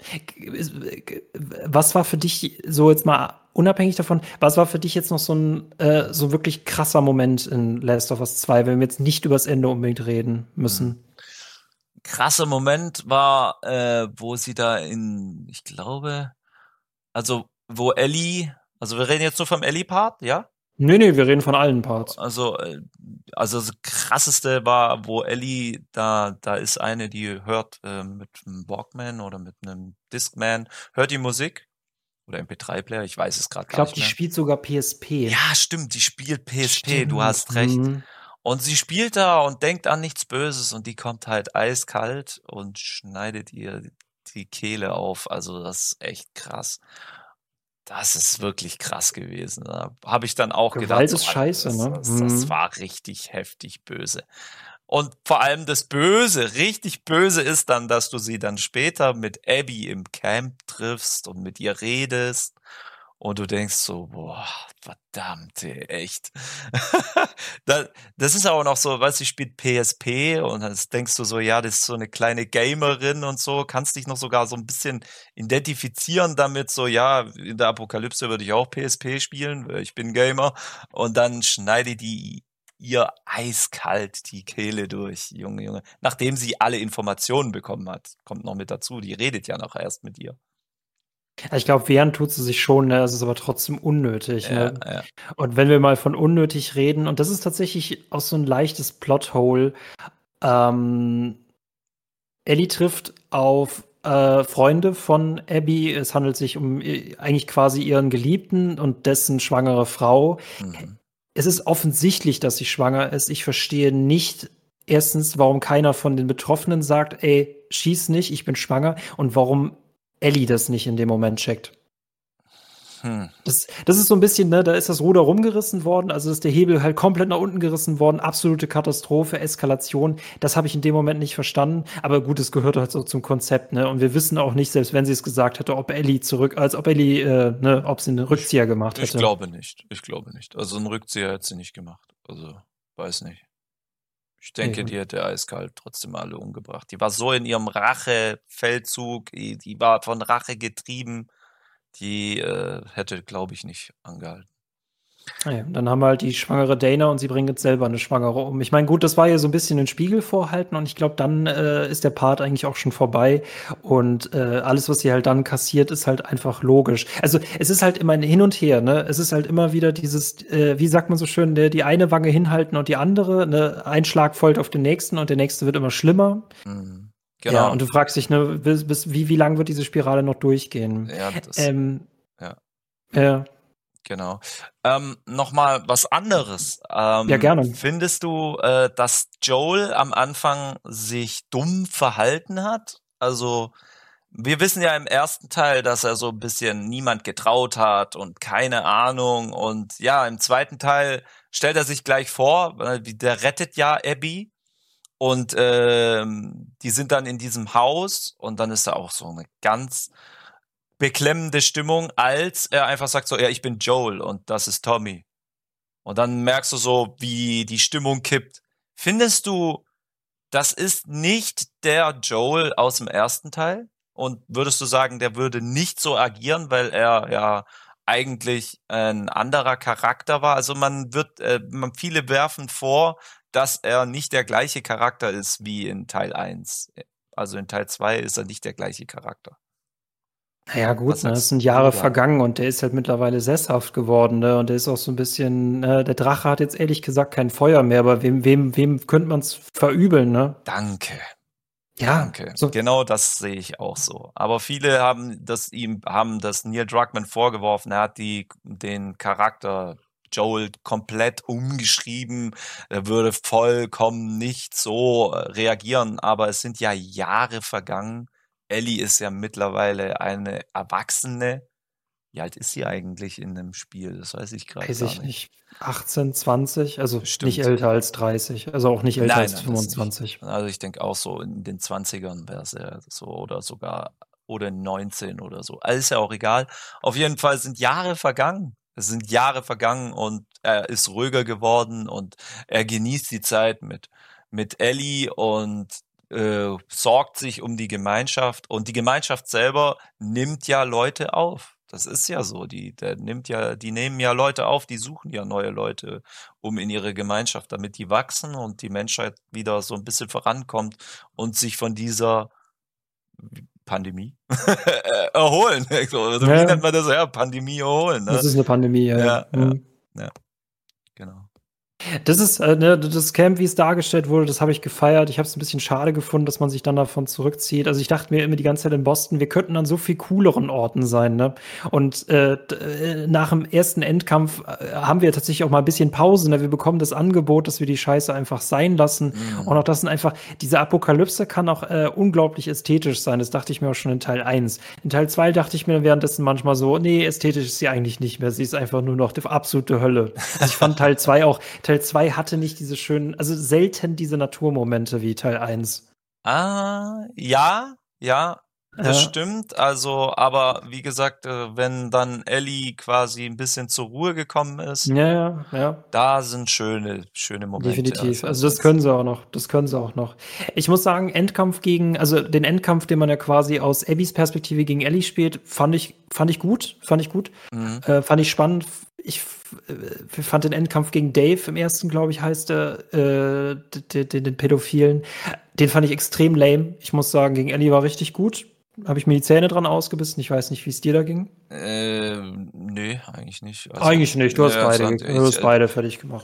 Speaker 2: was war für dich so jetzt mal unabhängig davon, was war für dich jetzt noch so ein äh, so wirklich krasser Moment in Last of Us zwei, wenn wir jetzt nicht übers Ende unbedingt reden müssen?
Speaker 3: Krasser Moment war, äh, wo sie da in, ich glaube, also wo Ellie, also wir reden jetzt nur vom Ellie-Part, ja?
Speaker 2: Nee, nee, wir reden von allen Parts.
Speaker 3: Also, äh, also das krasseste war, wo Ellie, da, da ist eine, die hört äh, mit einem Walkman oder mit einem Discman, hört die Musik oder M P drei Player, ich weiß es gerade
Speaker 2: Ich
Speaker 3: gar
Speaker 2: glaube,
Speaker 3: nicht
Speaker 2: die
Speaker 3: mehr.
Speaker 2: spielt sogar P S P.
Speaker 3: Ja, stimmt, die spielt P S P, du
Speaker 2: Stimmt.
Speaker 3: hast recht.
Speaker 2: Mhm.
Speaker 3: Und sie spielt da und denkt an nichts Böses und die kommt halt eiskalt und schneidet ihr die Kehle auf. Also das ist echt krass. Das ist wirklich krass gewesen. Da habe ich dann auch gedacht,
Speaker 2: Gewalt
Speaker 3: so,
Speaker 2: ist
Speaker 3: Alter,
Speaker 2: scheiße,
Speaker 3: das,
Speaker 2: ne?
Speaker 3: das, das
Speaker 2: Mhm.
Speaker 3: war richtig heftig böse. Und vor allem das Böse, richtig Böse ist dann, dass du sie dann später mit Abby im Camp triffst und mit ihr redest. Und du denkst so, boah, verdammt, ey, echt. Da- Das ist aber noch so, weißt du, sie spielt P S P und dann denkst du so, ja, das ist so eine kleine Gamerin und so, kannst dich noch sogar so ein bisschen identifizieren damit, so, ja, in der Apokalypse würde ich auch P S P spielen, weil ich bin Gamer. Und dann schneide die ihr eiskalt die Kehle durch, Junge, Junge. Nachdem sie alle Informationen bekommen hat, kommt noch mit dazu, die redet ja noch erst mit ihr.
Speaker 2: Ich glaube, wehren tut sie sich schon, ne? Es ist aber trotzdem unnötig,
Speaker 3: Ja,
Speaker 2: ne?
Speaker 3: ja.
Speaker 2: Und wenn wir mal von unnötig reden, und das ist tatsächlich auch so ein leichtes Plothole, ähm, Ellie trifft auf äh, Freunde von Abby. Es handelt sich um äh, eigentlich quasi ihren Geliebten und dessen schwangere Frau.
Speaker 3: Mhm.
Speaker 2: Es ist offensichtlich, dass sie schwanger ist. Ich verstehe nicht erstens, warum keiner von den Betroffenen sagt, ey, schieß nicht, ich bin schwanger, und warum Ellie das nicht in dem Moment checkt.
Speaker 3: Hm.
Speaker 2: Das, das ist so ein bisschen, ne, da ist das Ruder rumgerissen worden, also ist der Hebel halt komplett nach unten gerissen worden, absolute Katastrophe, Eskalation. Das habe ich in dem Moment nicht verstanden, aber gut, es gehört halt so zum Konzept, ne? Und wir wissen auch nicht, selbst wenn sie es gesagt hätte, ob Ellie zurück, als ob Ellie, äh, ne, ob sie einen Rückzieher gemacht
Speaker 3: Ich
Speaker 2: hätte.
Speaker 3: glaube nicht. Ich glaube nicht. Also einen Rückzieher hat sie nicht gemacht. Also, weiß nicht. Ich denke, die hätte eiskalt trotzdem alle umgebracht. Die war so in ihrem Rachefeldzug, die, die war von Rache getrieben, die äh, hätte, glaube ich, nicht angehalten.
Speaker 2: Ja, dann haben wir halt die schwangere Dana und sie bringt jetzt selber eine Schwangere um. Ich meine, gut, das war ja so ein bisschen ein Spiegel vorhalten und ich glaube, dann äh, ist der Part eigentlich auch schon vorbei und äh, alles, was sie halt dann kassiert, ist halt einfach logisch. Also es ist halt immer ein Hin und Her, ne? Es ist halt immer wieder dieses, äh, wie sagt man so schön, der, die eine Wange hinhalten und die andere, ne? Ein Schlag folgt auf den nächsten und der nächste wird immer schlimmer.
Speaker 3: Mhm. Genau.
Speaker 2: Ja, und du fragst dich, ne, bis, bis wie, wie lang wird diese Spirale noch durchgehen?
Speaker 3: Ja, das,
Speaker 2: Ähm,
Speaker 3: ja.
Speaker 2: Ja.
Speaker 3: Genau. Ähm, Nochmal was anderes. Ähm,
Speaker 2: Ja, gerne.
Speaker 3: Findest du, äh, dass Joel am Anfang sich dumm verhalten hat? Also, wir wissen ja im ersten Teil, dass er so ein bisschen niemand getraut hat und keine Ahnung. Und ja, im zweiten Teil stellt er sich gleich vor, weil der rettet ja Abby. Und ähm, die sind dann in diesem Haus und dann ist da auch so eine ganz beklemmende Stimmung, als er einfach sagt so, ja, ich bin Joel und das ist Tommy. Und dann merkst du so, wie die Stimmung kippt. Findest du, das ist nicht der Joel aus dem ersten Teil? Und würdest du sagen, der würde nicht so agieren, weil er ja eigentlich ein anderer Charakter war? Also man wird, äh, man, viele werfen vor, dass er nicht der gleiche Charakter ist wie in Teil eins. Also in Teil zwei ist er nicht der gleiche Charakter.
Speaker 2: Ja gut, ne, es sind Jahre vergangen und der ist halt mittlerweile sesshaft geworden, ne? Und der ist auch so ein bisschen, ne, der Drache hat jetzt ehrlich gesagt kein Feuer mehr, aber wem, wem, wem könnte man es verübeln, ne?
Speaker 3: Danke.
Speaker 2: Ja,
Speaker 3: Danke.
Speaker 2: so.
Speaker 3: Genau das sehe ich auch so. Aber viele haben das ihm, haben das Neil Druckmann vorgeworfen, er hat die, den Charakter Joel komplett umgeschrieben, er würde vollkommen nicht so reagieren, aber es sind ja Jahre vergangen. Ellie ist ja mittlerweile eine Erwachsene. Wie alt ist sie eigentlich in dem Spiel? Das weiß ich gerade gar nicht.
Speaker 2: Weiß ich nicht. achtzehn, zwanzig, also
Speaker 3: Stimmt.
Speaker 2: nicht älter als dreißig, also auch nicht älter
Speaker 3: Nein,
Speaker 2: als
Speaker 3: nein, das
Speaker 2: fünfundzwanzig.
Speaker 3: nicht. Also ich denke auch so in den zwanzigern wäre es ja so oder sogar oder neunzehn oder so. Also ist ja auch egal. Auf jeden Fall sind Jahre vergangen. Es sind Jahre vergangen und er ist ruhiger geworden und er genießt die Zeit mit mit Ellie und äh, sorgt sich um die Gemeinschaft und die Gemeinschaft selber nimmt ja Leute auf. Das ist ja so, die der nimmt ja, die nehmen ja Leute auf, die suchen ja neue Leute um in ihre Gemeinschaft, damit die wachsen und die Menschheit wieder so ein bisschen vorankommt und sich von dieser Pandemie erholen. Also,
Speaker 2: Ja.
Speaker 3: Wie nennt man das? Ja, Pandemie erholen. Ne?
Speaker 2: Das ist eine Pandemie, ja.
Speaker 3: Ja, ja,
Speaker 2: Mhm.
Speaker 3: ja, genau.
Speaker 2: Das ist, äh, ne, das Camp, wie es dargestellt wurde, das habe ich gefeiert. Ich habe es ein bisschen schade gefunden, dass man sich dann davon zurückzieht. Also ich dachte mir immer die ganze Zeit in Boston, wir könnten an so viel cooleren Orten sein, ne? Und äh, d- äh, nach dem ersten Endkampf äh, haben wir tatsächlich auch mal ein bisschen Pause, ne? Wir bekommen das Angebot, dass wir die Scheiße einfach sein lassen.
Speaker 3: Mhm.
Speaker 2: Und auch das sind einfach, diese Apokalypse kann auch äh, unglaublich ästhetisch sein. Das dachte ich mir auch schon in Teil eins. In Teil zwei dachte ich mir währenddessen manchmal so, nee, ästhetisch ist sie eigentlich nicht mehr. Sie ist einfach nur noch die absolute Hölle. Also ich fand Teil zwei auch, Teil zwei hatte nicht diese schönen, also selten diese Naturmomente wie Teil eins.
Speaker 3: Ah, ja, ja, das
Speaker 2: Ja.
Speaker 3: stimmt. Also, aber wie gesagt, äh, wenn dann Ellie quasi ein bisschen zur Ruhe gekommen ist,
Speaker 2: Ja, ja, ja.
Speaker 3: da sind schöne, schöne Momente.
Speaker 2: Definitiv. Also das können sie auch noch. Das können sie auch noch. Ich muss sagen, Endkampf gegen, also den Endkampf, den man ja quasi aus Abbys Perspektive gegen Ellie spielt, fand ich, fand ich gut. Fand ich gut.
Speaker 3: Mhm.
Speaker 2: Äh, fand ich spannend. Ich äh, fand den Endkampf gegen Dave im ersten, glaube ich, heißt er, äh, den, den, den Pädophilen. Den fand ich extrem lame. Ich muss sagen, gegen Ellie war richtig gut. Habe ich mir die Zähne dran ausgebissen. Ich weiß nicht, wie es dir da ging.
Speaker 3: Äh, nö, eigentlich nicht. Also,
Speaker 2: Eigentlich nicht. Du hast
Speaker 3: ja,
Speaker 2: beide,
Speaker 3: fand
Speaker 2: du hast
Speaker 3: ich,
Speaker 2: beide fertig gemacht.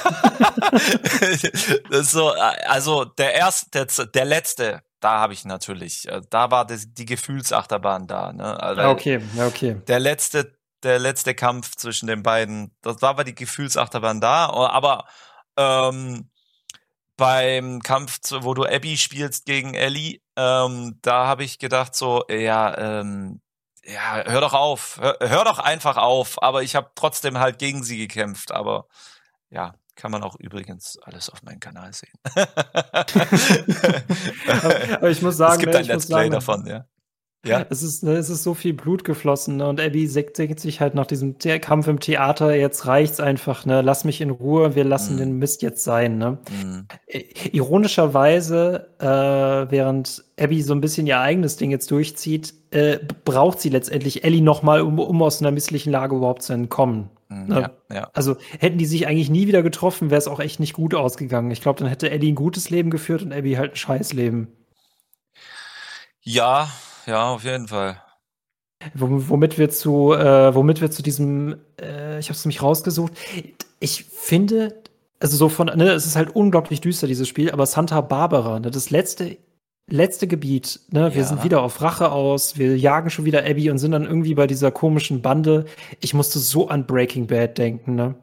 Speaker 3: das ist so, also der erste, der, der letzte, da habe ich natürlich, äh, da war das, die Gefühlsachterbahn da. Ne? Also
Speaker 2: Ja, okay, ja, okay.
Speaker 3: Der letzte, der letzte Kampf zwischen den beiden, das war, war die Gefühlsachterbahn da, aber ähm, beim Kampf, wo du Abby spielst gegen Ellie, ähm, da habe ich gedacht so, ja, ähm, ja, hör doch auf, hör, hör doch einfach auf, aber ich habe trotzdem halt gegen sie gekämpft, aber ja, kann man auch übrigens alles auf meinem Kanal sehen.
Speaker 2: Aber ich muss sagen,
Speaker 3: es gibt
Speaker 2: ne,
Speaker 3: ein
Speaker 2: ich muss
Speaker 3: Let's Play
Speaker 2: sagen,
Speaker 3: davon, ja. Ja.
Speaker 2: Es ist, ne, es ist so viel Blut geflossen, ne? Und Abby sek- denkt sich halt nach diesem The- Kampf im Theater, jetzt reicht's einfach, ne? Lass mich in Ruhe, wir lassen den
Speaker 3: Mm,
Speaker 2: Mist jetzt sein, ne?
Speaker 3: mm,
Speaker 2: I- Ironischerweise, äh, während Abby so ein bisschen ihr eigenes Ding jetzt durchzieht, äh, b- braucht sie letztendlich Ellie nochmal, um, um aus einer misslichen Lage überhaupt zu entkommen.
Speaker 3: mm,
Speaker 2: Ne?
Speaker 3: ja, ja.
Speaker 2: Also hätten die sich eigentlich nie wieder getroffen, wäre es auch echt nicht gut ausgegangen. Ich glaube, dann hätte Ellie ein gutes Leben geführt und Abby halt ein Scheißleben.
Speaker 3: Ja, ja, auf jeden Fall.
Speaker 2: Wom- Womit wir zu, äh, womit wir zu diesem, äh, ich habe es nämlich rausgesucht. Ich finde, also so von, ne, es ist halt unglaublich düster, dieses Spiel, aber Santa Barbara, ne, das letzte, letzte Gebiet, ne, wir sind
Speaker 3: Ja.
Speaker 2: wieder auf Rache aus, wir jagen schon wieder Abby und sind dann irgendwie bei dieser komischen Bande. Ich musste so an Breaking Bad denken, ne?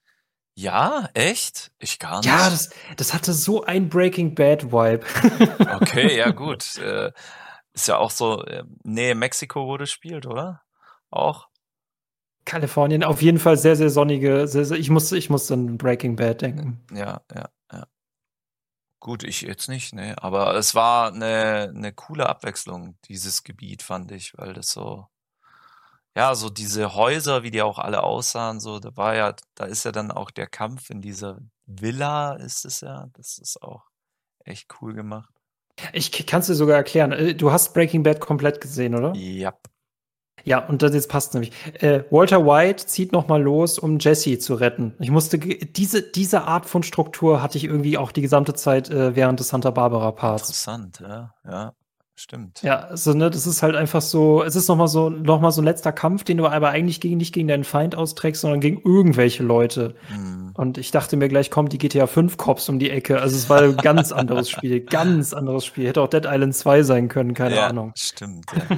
Speaker 3: Ja, echt? Ich gar nicht.
Speaker 2: Ja, das, das hatte so ein Breaking Bad Vibe.
Speaker 3: Okay, ja gut. Äh, ist ja auch so, äh, Nähe Mexiko, wo das spielt, oder? Auch?
Speaker 2: Kalifornien, auf jeden Fall sehr, sehr sonnige, sehr, sehr, ich musste, ich musste an Breaking Bad denken.
Speaker 3: Ja, ja, ja. Gut, ich jetzt nicht, ne. Aber es war eine, eine coole Abwechslung, dieses Gebiet, fand ich, weil das so, ja, so diese Häuser, wie die auch alle aussahen, so, da war ja, da ist ja dann auch der Kampf in dieser Villa, ist es ja. Das ist auch echt cool gemacht.
Speaker 2: Ich kann es dir sogar erklären. Äh, Du hast Breaking Bad komplett gesehen, oder?
Speaker 3: Ja.
Speaker 2: Ja, und das jetzt passt nämlich. Äh, Walter White zieht noch mal los, um Jesse zu retten. Ich musste ge- diese diese Art von Struktur hatte ich irgendwie auch die gesamte Zeit äh, während des Santa Barbara Parts.
Speaker 3: Interessant, ja, ja, stimmt.
Speaker 2: Ja, also ne, das ist halt einfach so. Es ist noch mal so noch mal so ein letzter Kampf, den du aber eigentlich gegen nicht gegen deinen Feind austrägst, sondern gegen irgendwelche Leute.
Speaker 3: Hm.
Speaker 2: Und ich dachte mir gleich, kommt die G T A fünf Cops um die Ecke. Also es war ein ganz anderes Spiel, ganz anderes Spiel. Hätte auch Dead Island zwei sein können, keine
Speaker 3: Ja,
Speaker 2: Ahnung.
Speaker 3: stimmt, ja.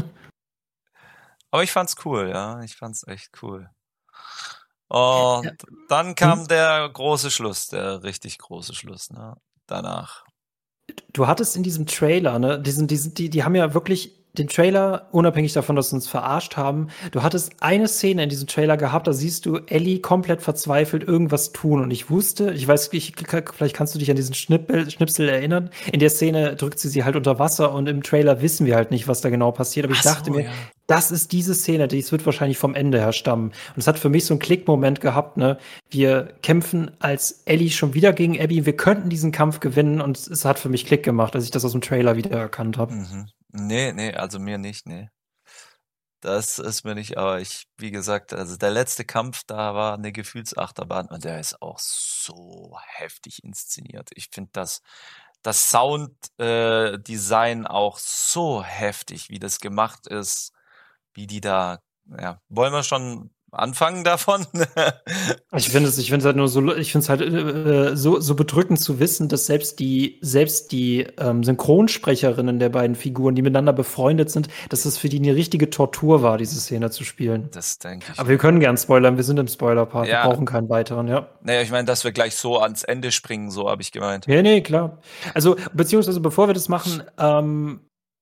Speaker 3: Aber ich fand's cool, ja. Ich fand's echt cool. Und dann kam
Speaker 2: Hm?
Speaker 3: der große Schluss, der richtig große Schluss, ne? Danach.
Speaker 2: Du hattest in diesem Trailer, ne, diesen, diesen, die, die haben ja wirklich den Trailer, unabhängig davon, dass sie uns verarscht haben, du hattest eine Szene in diesem Trailer gehabt, da siehst du Ellie komplett verzweifelt irgendwas tun. Und ich wusste, ich weiß, ich, vielleicht kannst du dich an diesen Schnippel, Schnipsel erinnern. In der Szene drückt sie sie halt unter Wasser und im Trailer wissen wir halt nicht, was da genau passiert. Aber ich
Speaker 3: Ach so,
Speaker 2: dachte mir,
Speaker 3: ja.
Speaker 2: das ist diese Szene, die es wird wahrscheinlich vom Ende her stammen. Und es hat für mich so einen Klickmoment gehabt, ne? Wir kämpfen als Ellie schon wieder gegen Abby. Wir könnten diesen Kampf gewinnen und es hat für mich Klick gemacht, als ich das aus dem Trailer wieder erkannt habe.
Speaker 3: Mhm. Nee, nee, also mir nicht, nee. Das ist mir nicht, aber ich, wie gesagt, also der letzte Kampf, da war eine Gefühlsachterbahn und der ist auch so heftig inszeniert. Ich finde das, das Sounddesign äh, Design auch so heftig, wie das gemacht ist, wie die da, ja, wollen wir schon anfangen davon?
Speaker 2: Ich finde es, ich finde es halt nur so, ich finde es halt äh, so, so bedrückend zu wissen, dass selbst die, selbst die ähm, Synchronsprecherinnen der beiden Figuren, die miteinander befreundet sind, dass das für die eine richtige Tortur war, diese Szene zu spielen.
Speaker 3: Das denke ich.
Speaker 2: Aber wir können gern spoilern, wir sind im Spoiler-Part,
Speaker 3: Ja.
Speaker 2: wir brauchen keinen weiteren, ja.
Speaker 3: Naja, ich meine, dass wir gleich so ans Ende springen, so habe ich gemeint.
Speaker 2: Nee, nee, klar. Also, beziehungsweise bevor wir das machen, ähm,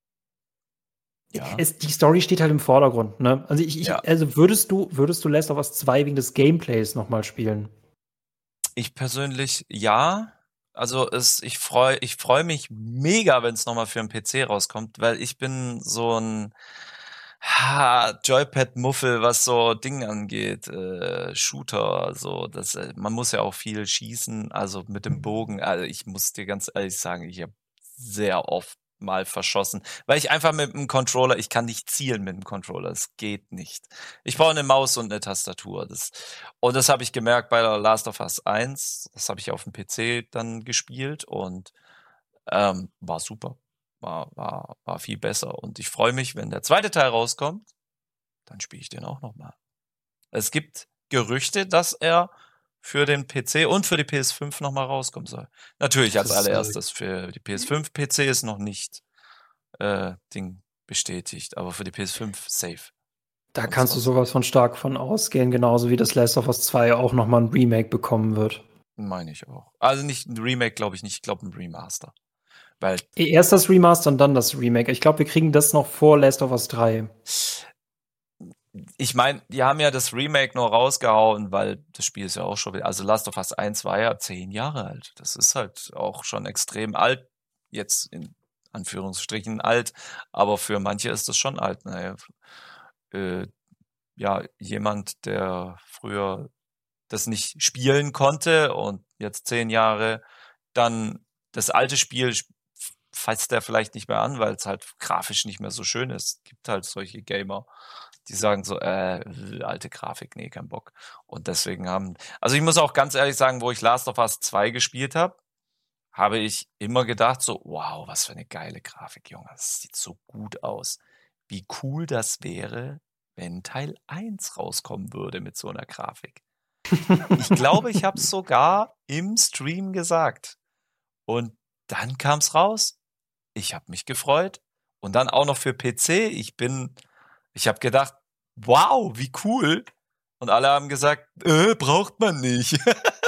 Speaker 3: Ja.
Speaker 2: es, die Story steht halt im Vordergrund, ne? Also, ich, ich
Speaker 3: Ja.
Speaker 2: also würdest du, würdest du Last of Us zwei wegen des Gameplays nochmal spielen?
Speaker 3: Ich persönlich ja. Also es, ich freue ich freu mich mega, wenn es nochmal für einen P C rauskommt, weil ich bin so ein ha, Joypad-Muffel, was so Dinge angeht, äh, Shooter, so das, äh, man muss ja auch viel schießen, also mit dem Bogen. Also ich muss dir ganz ehrlich sagen, ich habe sehr oft mal verschossen, weil ich einfach mit dem Controller, ich kann nicht zielen mit dem Controller, es geht nicht. Ich brauche eine Maus und eine Tastatur. Das, und das habe ich gemerkt bei der Last of Us eins, das habe ich auf dem P C dann gespielt und ähm, war super. War, war, war viel besser. Und ich freue mich, wenn der zweite Teil rauskommt, dann spiele ich den auch nochmal. Es gibt Gerüchte, dass er für den P C und für die P S fünf nochmal rauskommen soll. Natürlich als
Speaker 2: Das ist, äh,
Speaker 3: allererstes für die P S fünf P C ist noch nicht äh, Ding bestätigt, aber für die P S fünf safe.
Speaker 2: Da
Speaker 3: Und
Speaker 2: kannst du
Speaker 3: zwar-
Speaker 2: sowas von stark von ausgehen, genauso wie das Last of Us zwei auch nochmal ein Remake bekommen wird.
Speaker 3: Meine ich auch. Also nicht ein Remake, glaube ich nicht. Ich glaube ein Remaster. Weil
Speaker 2: Erst das Remaster und dann das Remake. Ich glaube, wir kriegen das noch vor Last of Us drei.
Speaker 3: ich meine, die haben ja das Remake nur rausgehauen, weil das Spiel ist ja auch schon, also Last of Us eins war ja zehn Jahre alt. Das ist halt auch schon extrem alt jetzt in, Anführungsstrichen alt, aber für manche ist das schon alt. Naja, äh, ja, jemand, der früher das nicht spielen konnte und jetzt zehn Jahre dann das alte Spiel sp- fasst der vielleicht nicht mehr an, weil es halt grafisch nicht mehr so schön ist. Es gibt halt solche Gamer, die sagen so, äh, alte Grafik, nee, kein Bock. Und deswegen haben, also ich muss auch ganz ehrlich sagen, wo ich Last of Us zwei gespielt habe, habe ich immer gedacht so, wow, was für eine geile Grafik, Junge, das sieht so gut aus. Wie cool das wäre, wenn Teil eins rauskommen würde mit so einer Grafik. Ich glaube, ich habe es sogar im Stream gesagt. Und dann kam's raus. Ich habe mich gefreut. Und dann auch noch für P C. Ich bin, ich habe gedacht, wow, wie cool. Und alle haben gesagt, äh, braucht man nicht.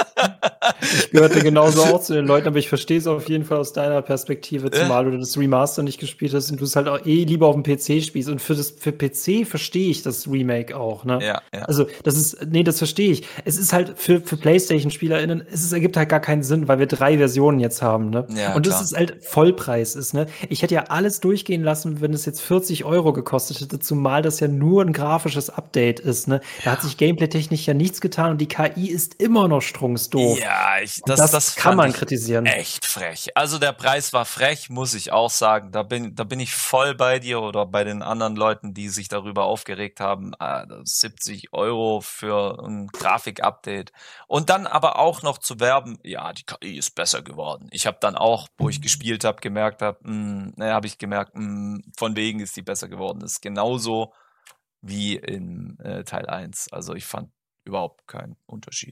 Speaker 2: Ich gehörte genauso auch zu den Leuten, aber ich verstehe es auf jeden Fall aus deiner Perspektive, zumal du das Remaster nicht gespielt hast und du es halt auch eh lieber auf dem P C spielst. Und für das für P C verstehe ich das Remake auch, ne?
Speaker 3: Ja, ja.
Speaker 2: Also, das ist, nee, das verstehe ich. Es ist halt für, für PlayStation-SpielerInnen, es ist, ergibt halt gar keinen Sinn, weil wir drei Versionen jetzt haben, ne?
Speaker 3: Ja,
Speaker 2: und das
Speaker 3: klar.
Speaker 2: ist halt Vollpreis ist, ne? Ich hätte ja alles durchgehen lassen, wenn es jetzt vierzig Euro gekostet hätte, zumal das ja nur ein grafisches Update ist, ne? Da hat sich gameplay-technisch ja nichts getan und die K I ist immer noch strunksdoof.
Speaker 3: Ja, ich,
Speaker 2: Und
Speaker 3: das,
Speaker 2: das,
Speaker 3: das
Speaker 2: kann
Speaker 3: fand
Speaker 2: man
Speaker 3: ich
Speaker 2: kritisieren.
Speaker 3: echt frech. Also der Preis war frech, muss ich auch sagen. Da bin, da bin ich voll bei dir oder bei den anderen Leuten, die sich darüber aufgeregt haben. Ah, siebzig Euro für ein Grafik-Update. Und dann aber auch noch zu werben, ja, die K I ist besser geworden. Ich habe dann auch, wo ich gespielt habe, gemerkt habe, naja, habe ich gemerkt, mh, von wegen ist die besser geworden. Das ist genauso wie in äh, Teil eins. Also ich fand überhaupt keinen Unterschied.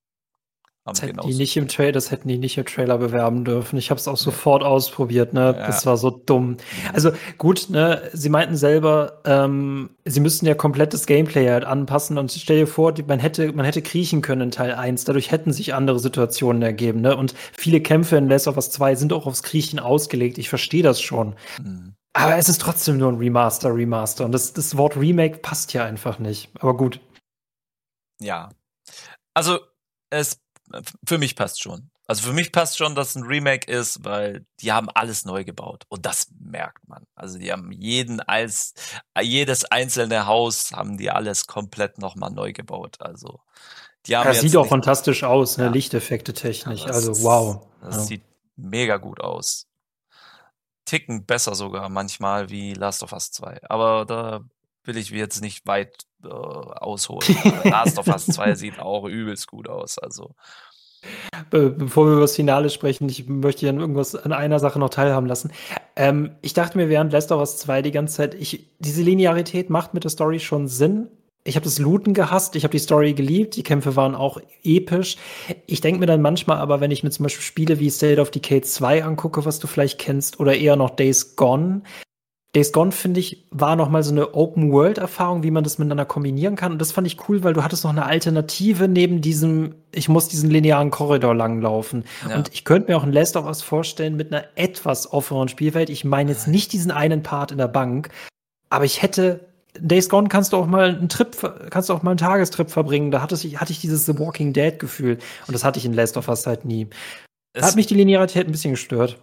Speaker 2: Das hätten die nicht im Trailer, das hätten die nicht im Trailer bewerben dürfen. Ich habe es auch sofort
Speaker 3: ja.
Speaker 2: ausprobiert, ne?
Speaker 3: Ja.
Speaker 2: Das war so dumm. Also gut, ne? Sie meinten selber, ähm, sie müssten ja komplett das Gameplay halt anpassen und stell dir vor, die, man hätte, man hätte kriechen können in Teil eins. Dadurch hätten sich andere Situationen ergeben, ne? Und viele Kämpfe in Last of Us zwei sind auch aufs Kriechen ausgelegt. Ich verstehe das schon. Mhm. Aber es ist trotzdem nur ein Remaster, Remaster. Und das, das Wort Remake passt ja einfach nicht. Aber gut.
Speaker 3: Ja. Also es für mich passt schon. Also für mich passt schon, dass ein Remake ist, weil die haben alles neu gebaut. Und das merkt man. Also die haben jeden als, jedes einzelne Haus haben die alles komplett nochmal neu gebaut. Also die haben
Speaker 2: das
Speaker 3: jetzt
Speaker 2: sieht auch
Speaker 3: nicht,
Speaker 2: fantastisch aus, ne?
Speaker 3: Ja.
Speaker 2: Lichteffekte technisch.
Speaker 3: Ja,
Speaker 2: also wow.
Speaker 3: Das
Speaker 2: ja.
Speaker 3: sieht mega gut aus. Ticken besser sogar manchmal wie Last of Us zwei. Aber da will ich jetzt nicht weit äh, ausholen. Last of Us zwei sieht auch übelst gut aus. Also
Speaker 2: Be bevor wir über das Finale sprechen, ich möchte an irgendwas an einer Sache noch teilhaben lassen. Ähm, ich dachte mir während Last of Us zwei die ganze Zeit, ich, diese Linearität macht mit der Story schon Sinn. Ich habe das Looten gehasst, ich habe die Story geliebt, die Kämpfe waren auch episch. Ich denke mir dann manchmal aber, wenn ich mir zum Beispiel Spiele wie State of Decay zwei angucke, was du vielleicht kennst, oder eher noch Days Gone, Days Gone, finde ich, war noch mal so eine Open-World-Erfahrung, wie man das miteinander kombinieren kann. Und das fand ich cool, weil du hattest noch eine Alternative neben diesem, ich muss diesen linearen Korridor langlaufen. Ja. Und ich könnte mir auch ein Last of Us vorstellen mit einer etwas offeneren Spielwelt. Ich meine jetzt nicht diesen einen Part in der Bank, aber ich hätte Days Gone kannst du auch mal einen Trip, kannst du auch mal einen Tagestrip verbringen. Da hatte ich, hatte ich dieses The Walking Dead Gefühl. Und das hatte ich in Last of Us halt nie. Da hat mich die Linearität ein bisschen gestört.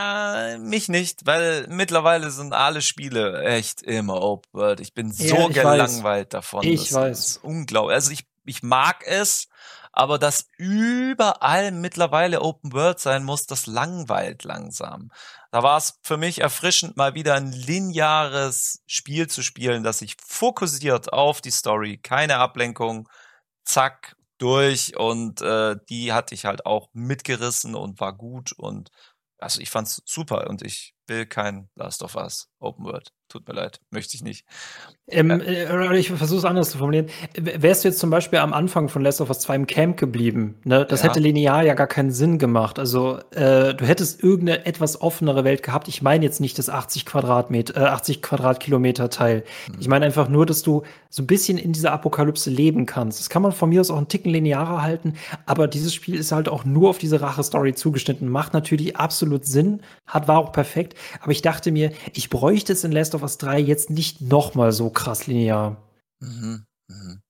Speaker 3: Ja, mich nicht, weil mittlerweile sind alle Spiele echt immer Open World. Ich bin so
Speaker 2: ja, ich
Speaker 3: gelangweilt
Speaker 2: weiß.
Speaker 3: davon.
Speaker 2: Ich
Speaker 3: das
Speaker 2: weiß.
Speaker 3: ist unglaublich. Also ich, ich mag es, aber dass überall mittlerweile Open World sein muss, das langweilt langsam. Da war es für mich erfrischend, mal wieder ein lineares Spiel zu spielen, das sich fokussiert auf die Story, keine Ablenkung, zack, durch und äh, die hatte ich halt auch mitgerissen und war gut und also ich fand's super und ich will kein Last of Us Open World. Tut mir leid, möchte ich nicht.
Speaker 2: Ähm, äh, ich versuche es anders zu formulieren. Wärst du jetzt zum Beispiel am Anfang von Last of Us zwei im Camp geblieben, ne? Das ja. hätte linear ja gar keinen Sinn gemacht. Also äh, du hättest irgendeine etwas offenere Welt gehabt. Ich meine jetzt nicht das achtzig Quadratmeter, äh, achtzig Quadratkilometer Teil. Hm. Ich meine einfach nur, dass du so ein bisschen in dieser Apokalypse leben kannst. Das kann man von mir aus auch einen Ticken linearer halten, aber dieses Spiel ist halt auch nur auf diese Rache-Story zugeschnitten. Macht natürlich absolut Sinn, hat war auch perfekt. Aber ich dachte mir, ich bräuchte es in Last of Us drei jetzt nicht noch mal so krass linear.
Speaker 3: Mhm, mhm.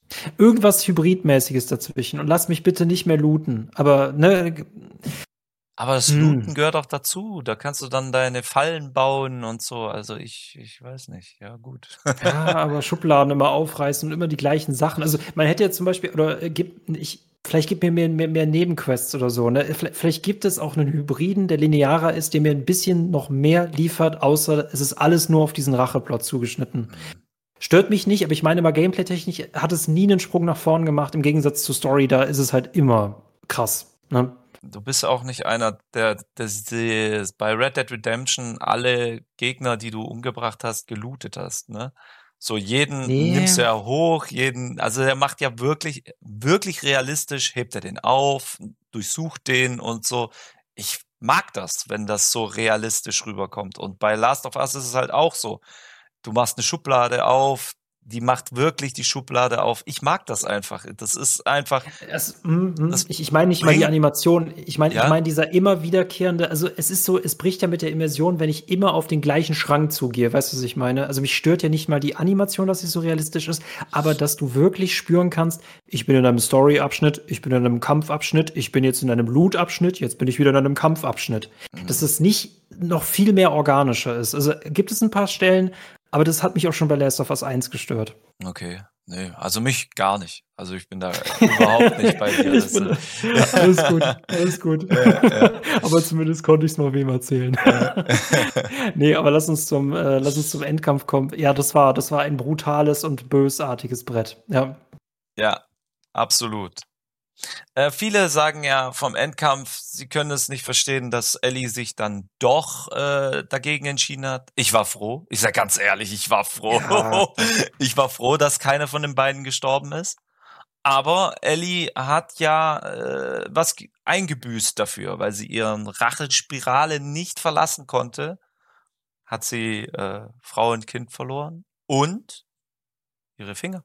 Speaker 2: Irgendwas Hybridmäßiges dazwischen und lass mich bitte nicht mehr looten. Aber ne.
Speaker 3: Aber das Looten gehört auch dazu. Da kannst du dann deine Fallen bauen und so. Also ich, ich weiß nicht. Ja, gut.
Speaker 2: Ja, aber Schubladen immer aufreißen und immer die gleichen Sachen. Also man hätte jetzt zum Beispiel, oder äh, gibt, ich, vielleicht gibt mir mehr, mehr, mehr Nebenquests oder so, ne? Vielleicht, vielleicht gibt es auch einen Hybriden, der linearer ist, der mir ein bisschen noch mehr liefert, außer es ist alles nur auf diesen Racheplot zugeschnitten. Stört mich nicht, aber ich meine, mal Gameplay-technisch hat es nie einen Sprung nach vorn gemacht. Im Gegensatz zur Story, da ist es halt immer krass, ne?
Speaker 3: Du bist auch nicht einer, der, der, der bei Red Dead Redemption alle Gegner, die du umgebracht hast, gelootet hast, ne? So jeden
Speaker 2: Nee.
Speaker 3: nimmst du ja hoch, jeden, also er macht ja wirklich, wirklich realistisch, hebt er den auf, durchsucht den und so. Ich mag das, wenn das so realistisch rüberkommt. Und bei Last of Us ist es halt auch so. Du machst eine Schublade auf, die macht wirklich die Schublade auf. Ich mag das einfach. Das ist einfach.
Speaker 2: Das, mm, mm,
Speaker 3: Das
Speaker 2: ich ich meine nicht mal die
Speaker 3: bringt-
Speaker 2: Animation. Ich meine,
Speaker 3: Ja?
Speaker 2: ich meine dieser immer wiederkehrende. Also es ist so, es bricht ja mit der Immersion, wenn ich immer auf den gleichen Schrank zugehe. Weißt du, was ich meine? Also mich stört ja nicht mal die Animation, dass sie so realistisch ist, aber dass du wirklich spüren kannst, ich bin in einem Story-Abschnitt, ich bin in einem Kampfabschnitt, ich bin jetzt in einem Loot-Abschnitt, jetzt bin ich wieder in einem Kampfabschnitt. Dass es nicht noch viel mehr organischer ist. Also gibt es ein paar Stellen, aber das hat mich auch schon bei Last of Us eins gestört.
Speaker 3: Okay. Nee, also mich gar nicht. Also ich bin da überhaupt nicht bei dir.
Speaker 2: Ich
Speaker 3: Das,
Speaker 2: bin,
Speaker 3: äh,
Speaker 2: alles gut, alles gut. Aber zumindest konnte ich es mal wem erzählen. Nee, aber lass uns zum, äh, lass uns zum Endkampf kommen. Ja, das war, das war ein brutales und bösartiges Brett. Ja.
Speaker 3: Ja, absolut. Äh, viele sagen ja vom Endkampf, sie können es nicht verstehen, dass Ellie sich dann doch äh, dagegen entschieden hat. Ich war froh. Ich sag ganz ehrlich, ich war froh.
Speaker 2: Ja.
Speaker 3: Ich war froh, dass keiner von den beiden gestorben ist. Aber Ellie hat ja äh, was ge- eingebüßt dafür, weil sie ihren Rachenspirale nicht verlassen konnte. Hat sie äh, Frau und Kind verloren und ihre Finger.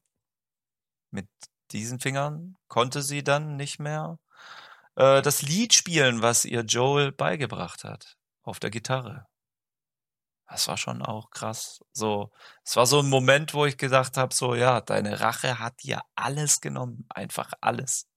Speaker 3: Mit diesen Fingern konnte sie dann nicht mehr äh, das Lied spielen, was ihr Joel beigebracht hat, auf der Gitarre. Das war schon auch krass. So, es war so ein Moment, wo ich gedacht habe, so ja, deine Rache hat dir alles genommen, einfach alles.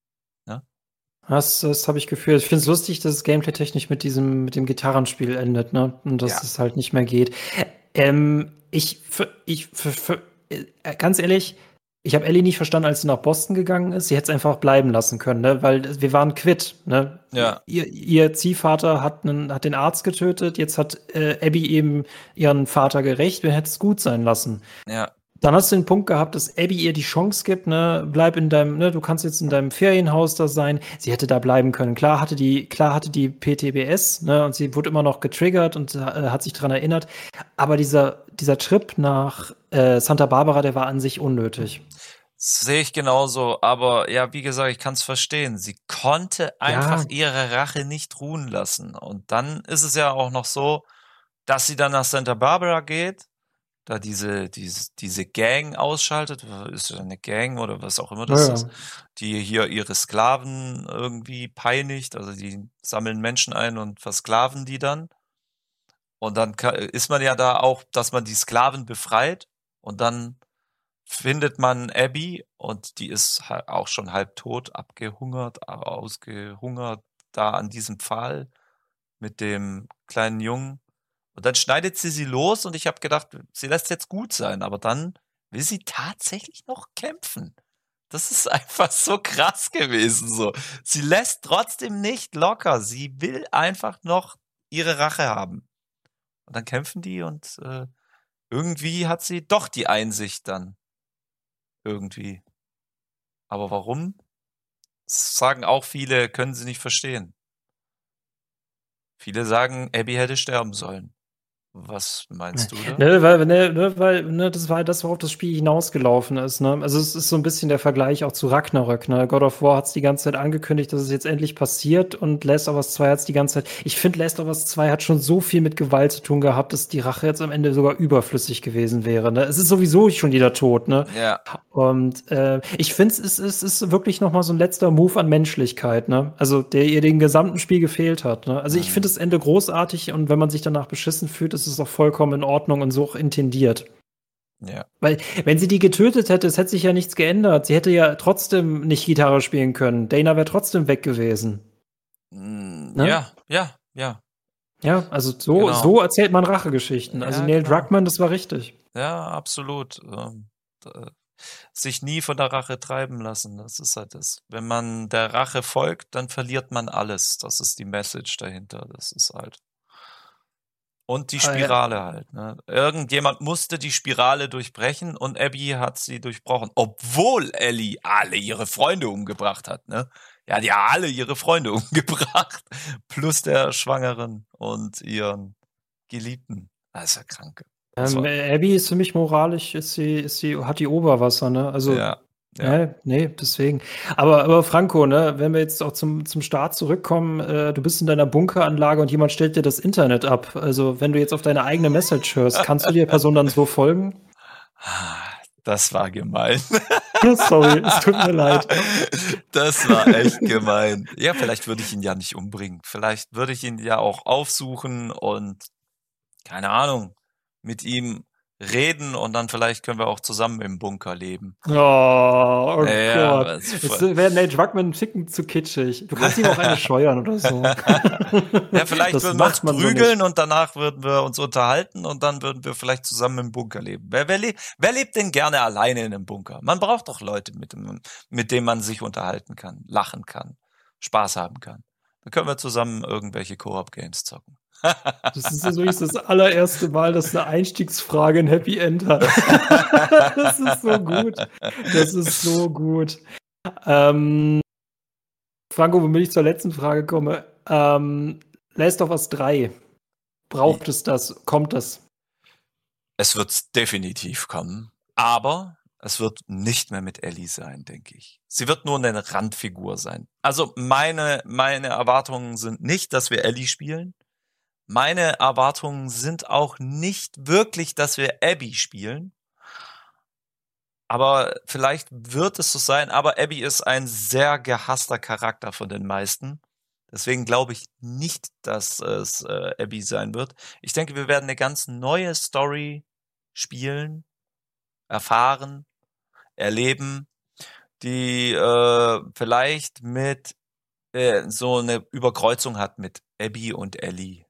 Speaker 2: Das, das habe ich gefühlt. Ich finde es lustig, dass es gameplay-technisch mit diesem, mit dem Gitarrenspiel endet, ne? Und dass
Speaker 3: Ja.
Speaker 2: es halt nicht mehr geht. Ähm, ich, f- ich, f- f- äh, ganz ehrlich, ich habe Ellie nicht verstanden, als sie nach Boston gegangen ist. Sie hätte es einfach bleiben lassen können, ne? Weil wir waren quitt, ne?
Speaker 3: Ja.
Speaker 2: Ihr, ihr Ziehvater hat, einen, hat den Arzt getötet. Jetzt hat äh, Abby eben ihren Vater gerächt. Wer hätte es gut sein lassen?
Speaker 3: Ja,
Speaker 2: Dann hast du den Punkt gehabt, dass Abby ihr die Chance gibt, ne, bleib in deinem, ne, du kannst jetzt in deinem Ferienhaus da sein. Sie hätte da bleiben können. Klar hatte die, klar hatte die P T B S, ne, und sie wurde immer noch getriggert und äh, hat sich dran erinnert. Aber dieser, dieser Trip nach äh, Santa Barbara, der war an sich unnötig.
Speaker 3: sehe ich genauso. Aber ja, wie gesagt, ich kann es verstehen. Sie konnte einfach
Speaker 2: Ja.
Speaker 3: ihre Rache nicht ruhen lassen. Und dann ist es ja auch noch so, dass sie dann nach Santa Barbara geht, da diese, diese, diese Gang ausschaltet, ist das eine Gang oder was auch immer das
Speaker 2: Ja, ja.
Speaker 3: ist, die hier ihre Sklaven irgendwie peinigt, also die sammeln Menschen ein und versklaven die dann. Und dann ka- ist man ja da auch, dass man die Sklaven befreit und dann findet man Abby und die ist ha- auch schon halb tot, abgehungert, ausgehungert da an diesem Pfahl mit dem kleinen Jungen. Und dann schneidet sie sie los und ich habe gedacht, sie lässt jetzt gut sein, aber dann will sie tatsächlich noch kämpfen. Das ist einfach so krass gewesen so. Sie lässt trotzdem nicht locker. Sie will einfach noch ihre Rache haben. Und dann kämpfen die und äh, irgendwie hat sie doch die Einsicht dann. Irgendwie. Aber warum? Das sagen auch viele, können sie nicht verstehen. Viele sagen, Abby hätte sterben sollen. Was meinst du da?
Speaker 2: Ne, weil, ne, ne, weil, ne, das war das, worauf das Spiel hinausgelaufen ist, ne? Also es ist so ein bisschen der Vergleich auch zu Ragnarök, ne? God of War hat es die ganze Zeit angekündigt, dass es jetzt endlich passiert und Last of Us zwei hat es die ganze Zeit. Ich finde, Last of Us zwei hat schon so viel mit Gewalt zu tun gehabt, dass die Rache jetzt am Ende sogar überflüssig gewesen wäre, ne? Es ist sowieso schon jeder tot, ne?
Speaker 3: Ja,
Speaker 2: Und äh, ich finde, es ist, es ist wirklich noch mal so ein letzter Move an Menschlichkeit, ne? Also der ihr den gesamten Spiel gefehlt hat, ne? Also ich finde das Ende großartig und wenn man sich danach beschissen fühlt, ist es auch vollkommen in Ordnung und so auch intendiert.
Speaker 3: ja.
Speaker 2: Weil, wenn sie die getötet hätte, es hätte sich ja nichts geändert. Sie hätte ja trotzdem nicht Gitarre spielen können. Dana wäre trotzdem weg gewesen.
Speaker 3: Mm,
Speaker 2: Ne?
Speaker 3: Ja, ja, ja,
Speaker 2: Ja, also so,
Speaker 3: genau.
Speaker 2: so erzählt man Rachegeschichten. Also
Speaker 3: Ja,
Speaker 2: Neil
Speaker 3: genau.
Speaker 2: Druckmann, das war richtig.
Speaker 3: Ja, absolut. Ähm, d- sich nie von der Rache treiben lassen, das ist halt das. Wenn man der Rache folgt, dann verliert man alles. Das ist die Message dahinter. Das ist halt. Und die
Speaker 2: Ah, ja.
Speaker 3: Spirale halt. Ne? Irgendjemand musste die Spirale durchbrechen und Abby hat sie durchbrochen. Obwohl Ellie alle ihre Freunde umgebracht hat. Ne? Ja, die hat alle ihre Freunde umgebracht. Plus der Schwangeren und ihren Geliebten. Das ist ja krank. Das
Speaker 2: Ähm,
Speaker 3: war,
Speaker 2: Abby ist für mich moralisch, ist sie, ist sie, hat die Oberwasser, ne? Also,
Speaker 3: ja, ja.
Speaker 2: ja, nee, deswegen. Aber, aber Franco, ne, wenn wir jetzt auch zum, zum Start zurückkommen, äh, du bist in deiner Bunkeranlage und jemand stellt dir das Internet ab. Also, wenn du jetzt auf deine eigene Message hörst, kannst du der Person dann so folgen?
Speaker 3: Das war gemein.
Speaker 2: Sorry, es tut mir leid.
Speaker 3: Das war echt gemein. Ja, vielleicht würde ich ihn ja nicht umbringen. Vielleicht würde ich ihn ja auch aufsuchen und, keine Ahnung, mit ihm reden und dann vielleicht können wir auch zusammen im Bunker leben.
Speaker 2: Oh, oh
Speaker 3: Ja,
Speaker 2: Gott.
Speaker 3: was
Speaker 2: Jetzt
Speaker 3: voll.
Speaker 2: wäre Nate Druckmann ein Ticken zu kitschig. Du kannst ihm auch eine scheuern oder so.
Speaker 3: Ja, vielleicht
Speaker 2: Das
Speaker 3: würden wir uns
Speaker 2: macht man so
Speaker 3: prügeln
Speaker 2: nicht.
Speaker 3: und danach würden wir uns unterhalten und dann würden wir vielleicht zusammen im Bunker leben. Wer, wer, le wer lebt denn gerne alleine in einem Bunker? Man braucht doch Leute, mit, dem, mit denen man sich unterhalten kann, lachen kann, Spaß haben kann. Dann können wir zusammen irgendwelche Koop-Games zocken.
Speaker 2: Das ist so übrigens das allererste Mal, dass eine Einstiegsfrage ein Happy End hat. Das ist so gut. Das ist so gut. Ähm, Franco, womit ich zur letzten Frage komme. Ähm, Last of Us drei. Braucht es das? Kommt das?
Speaker 3: Es wird definitiv kommen, aber es wird nicht mehr mit Ellie sein, denke ich. Sie wird nur eine Randfigur sein. Also meine, meine Erwartungen sind nicht, dass wir Ellie spielen. Meine Erwartungen sind auch nicht wirklich, dass wir Abby spielen. Aber vielleicht wird es so sein. Aber Abby ist ein sehr gehasster Charakter von den meisten. Deswegen glaube ich nicht, dass es äh, Abby sein wird. Ich denke, wir werden eine ganz neue Story spielen, erfahren, erleben, die äh, vielleicht mit äh, so eine Überkreuzung hat mit Abby und Ellie.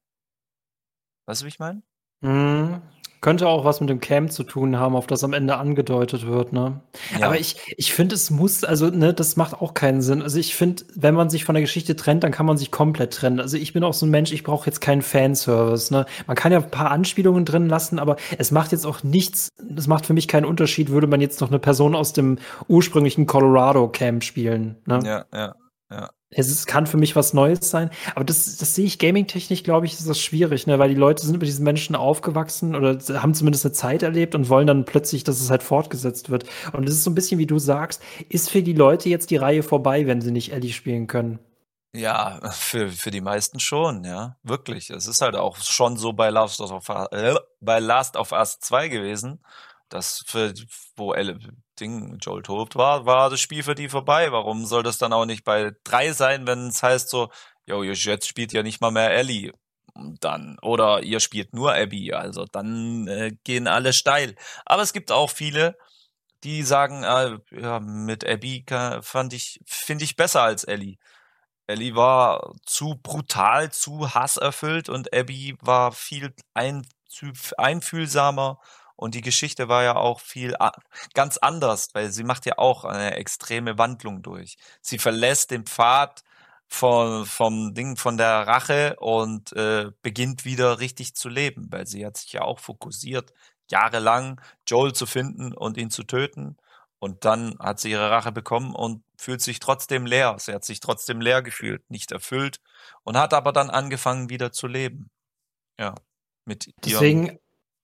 Speaker 3: Weißt du, wie ich meine?
Speaker 2: Mhm. Könnte auch was mit dem Camp zu tun haben, auf das am Ende angedeutet wird, ne? Aber
Speaker 3: Ja.
Speaker 2: ich, ich finde, es muss, also, ne, das macht auch keinen Sinn. Also ich finde, wenn man sich von der Geschichte trennt, dann kann man sich komplett trennen. Also ich bin auch so ein Mensch, ich brauche jetzt keinen Fanservice, ne? Man kann ja ein paar Anspielungen drin lassen, aber es macht jetzt auch nichts, es macht für mich keinen Unterschied, würde man jetzt noch eine Person aus dem ursprünglichen Colorado Camp spielen, ne?
Speaker 3: Ja, ja, ja.
Speaker 2: Es ist, kann für mich was Neues sein, aber das, das sehe ich gaming-technisch, glaube ich, ist das schwierig, ne? Weil die Leute sind mit diesen Menschen aufgewachsen oder haben zumindest eine Zeit erlebt und wollen dann plötzlich, dass es halt fortgesetzt wird. Und es ist so ein bisschen, wie du sagst, ist für die Leute jetzt die Reihe vorbei, wenn sie nicht Ellie spielen können.
Speaker 3: Ja, für, für die meisten schon, ja. Wirklich. Es ist halt auch schon so bei Last of, äh, bei Last of Us zwei gewesen, dass für, wo El Ding, Joel tot war, war das Spiel für die vorbei. Warum soll das dann auch nicht bei drei sein, wenn es heißt so, jo, jetzt spielt ja nicht mal mehr Ellie. Dann, oder ihr spielt nur Abby, also dann äh, gehen alle steil. Aber es gibt auch viele, die sagen, äh, ja, mit Abby kann, fand ich, finde ich besser als Ellie. Ellie war zu brutal, zu hasserfüllt und Abby war viel ein, einfühlsamer und die Geschichte war ja auch viel a- ganz anders, weil sie macht ja auch eine extreme Wandlung durch. Sie verlässt den Pfad von, vom Ding, von der Rache und äh, beginnt wieder richtig zu leben, weil sie hat sich ja auch fokussiert, jahrelang Joel zu finden und ihn zu töten. Und dann hat sie ihre Rache bekommen und fühlt sich trotzdem leer. Sie hat sich trotzdem leer gefühlt, nicht erfüllt und hat aber dann angefangen wieder zu leben. Ja, mit ihrem
Speaker 2: Deswegen,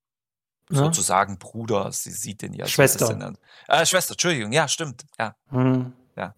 Speaker 2: ne?
Speaker 3: sozusagen Bruder. Sie sieht den ja so ein
Speaker 2: Schwester.
Speaker 3: bisschen an. Äh, Schwester, Entschuldigung, ja, stimmt. Ja,
Speaker 2: Hm.
Speaker 3: ja.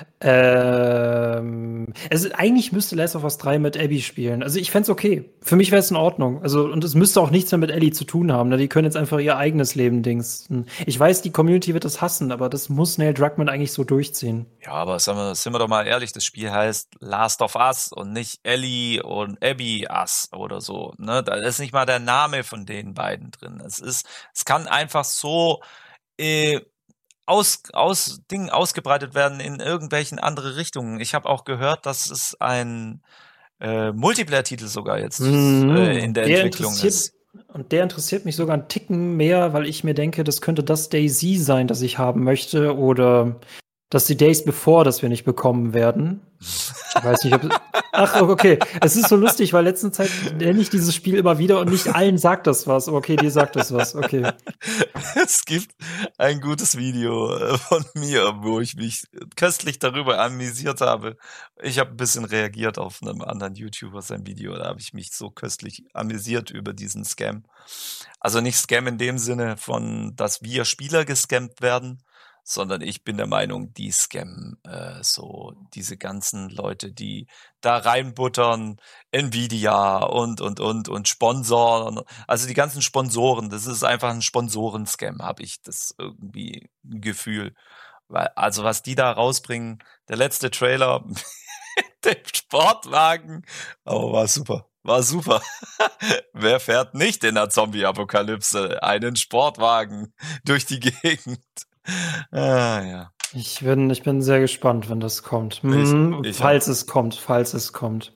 Speaker 2: Ähm, also eigentlich müsste Last of Us drei mit Abby spielen. Also ich fänd's okay. Für mich wäre es in Ordnung. Also, und es müsste auch nichts mehr mit Ellie zu tun haben. Ne? Die können jetzt einfach ihr eigenes Leben dingsen. Ich weiß, die Community wird das hassen, aber das muss Neil Druckmann eigentlich so durchziehen.
Speaker 3: Ja, aber sagen wir, sind wir doch mal ehrlich, das Spiel heißt Last of Us und nicht Ellie und Abby Us oder so. Ne? Da ist nicht mal der Name von den beiden drin. Es ist, es kann einfach so äh, aus, aus Dingen ausgebreitet werden in irgendwelchen andere Richtungen. Ich habe auch gehört, dass es ein äh, Multiplayer-Titel sogar jetzt
Speaker 2: Mhm.
Speaker 3: äh, in der,
Speaker 2: Der
Speaker 3: Entwicklung
Speaker 2: interessiert-
Speaker 3: ist.
Speaker 2: Und der interessiert mich sogar einen Ticken mehr, weil ich mir denke, das könnte das DayZ sein, das ich haben möchte, oder das die Days Before, das wir nicht bekommen werden. Ich weiß nicht, ob. Ach, okay. Es ist so lustig, weil letzten Zeit nenne ich dieses Spiel immer wieder und nicht allen sagt das was. Okay, dir sagt das was. Okay.
Speaker 3: Es gibt ein gutes Video äh, von mir, wo ich mich köstlich darüber amüsiert habe. Ich habe ein bisschen reagiert auf einem anderen YouTuber sein Video. Da habe ich mich so köstlich amüsiert über diesen Scam. Also nicht Scam in dem Sinne von, dass wir Spieler gescammt werden, sondern ich bin der Meinung, die scammen äh, so diese ganzen Leute, die da reinbuttern, Nvidia und, und, und, und Sponsoren. Also die ganzen Sponsoren, das ist einfach ein Sponsoren-Scam, habe ich das irgendwie ein Gefühl. Weil, also was die da rausbringen, der letzte Trailer mit dem Sportwagen, oh, war super. War super. Wer fährt nicht in der Zombie-Apokalypse einen Sportwagen durch die Gegend? Ah, ja.
Speaker 2: Ich bin, ich bin sehr gespannt, wenn das kommt. Hm,
Speaker 3: ich
Speaker 2: falls es kommt, falls es kommt.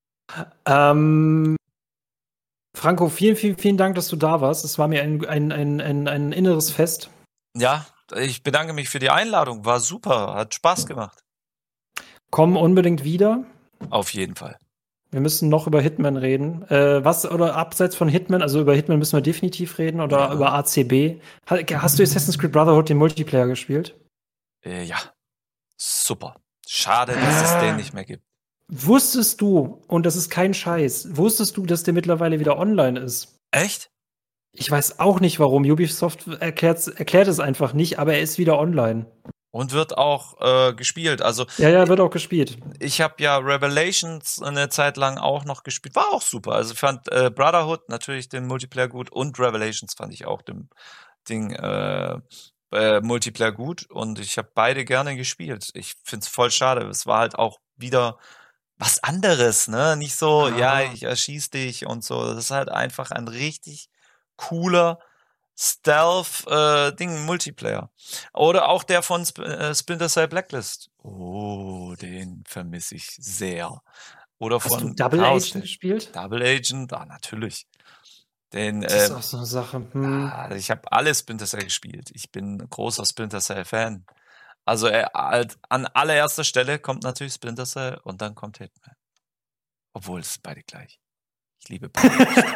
Speaker 2: Ähm, Franco, vielen, vielen, vielen Dank, dass du da warst. Es war mir ein, ein, ein, ein, ein inneres Fest.
Speaker 3: Ja, ich bedanke mich für die Einladung. War super, hat Spaß gemacht.
Speaker 2: Komm unbedingt wieder.
Speaker 3: Auf jeden Fall.
Speaker 2: Wir müssen noch über Hitman reden. Äh, was, oder abseits von Hitman, also über Hitman müssen wir definitiv reden, oder
Speaker 3: Ja.
Speaker 2: über A C B. Ha- Hast du Assassin's Creed Brotherhood den Multiplayer gespielt?
Speaker 3: Äh, ja, super. Schade, dass es den nicht mehr gibt.
Speaker 2: Wusstest du, und das ist kein Scheiß, wusstest du, dass der mittlerweile wieder online ist?
Speaker 3: Echt?
Speaker 2: Ich weiß auch nicht warum. Ubisoft erklärt, erklärt es einfach nicht, aber er ist wieder online.
Speaker 3: Und wird auch äh, gespielt. Also
Speaker 2: Ja, ja, wird auch gespielt.
Speaker 3: ich habe ja Revelations eine Zeit lang auch noch gespielt. War auch super. Also ich fand äh, Brotherhood natürlich den Multiplayer gut und Revelations fand ich auch den Ding äh, äh, Multiplayer gut. Und ich habe beide gerne gespielt. Ich find's voll schade. Es war halt auch wieder was anderes, ne? Nicht so,
Speaker 2: Ah.
Speaker 3: ja, ich erschieß dich und so. Das ist halt einfach ein richtig cooler Stealth-Ding, Multiplayer. Oder auch der von Sp äh, Splinter Cell Blacklist. Oh, den vermisse ich sehr. Oder
Speaker 2: Hast
Speaker 3: von
Speaker 2: du Double
Speaker 3: Chaos
Speaker 2: Agent
Speaker 3: Day.
Speaker 2: gespielt?
Speaker 3: Double Agent, ah, natürlich. Den,
Speaker 2: Das ist
Speaker 3: äh,
Speaker 2: auch so eine Sache. Hm.
Speaker 3: ah, ich habe alle Splinter Cell gespielt. Ich bin ein großer Splinter Cell-Fan. Also äh, halt, an allererster Stelle kommt natürlich Splinter Cell und dann kommt Hitman. Obwohl, es ist beide gleich. Ich liebe beide.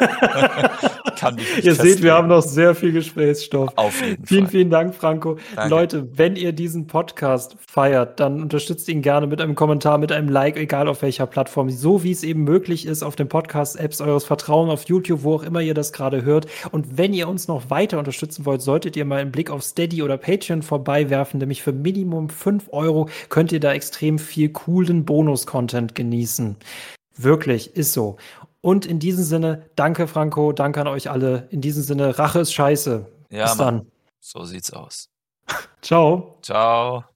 Speaker 3: Kann mich nicht
Speaker 2: Ihr seht,
Speaker 3: festlegen.
Speaker 2: wir haben noch sehr viel Gesprächsstoff.
Speaker 3: Auf jeden
Speaker 2: Vielen,
Speaker 3: Fall.
Speaker 2: vielen Dank, Franco.
Speaker 3: Danke.
Speaker 2: Leute, wenn ihr diesen Podcast feiert, dann unterstützt ihn gerne mit einem Kommentar, mit einem Like, egal auf welcher Plattform, so wie es eben möglich ist, auf den Podcast-Apps eures Vertrauens, auf YouTube, wo auch immer ihr das gerade hört. Und wenn ihr uns noch weiter unterstützen wollt, solltet ihr mal einen Blick auf Steady oder Patreon vorbeiwerfen, nämlich für Minimum fünf Euro könnt ihr da extrem viel coolen Bonus-Content genießen. Wirklich, ist so. Und in diesem Sinne, danke Franco, danke an euch alle. In diesem Sinne, Rache ist scheiße.
Speaker 3: Ja,
Speaker 2: Bis
Speaker 3: Mann.
Speaker 2: dann.
Speaker 3: So sieht's aus.
Speaker 2: Ciao.
Speaker 3: Ciao.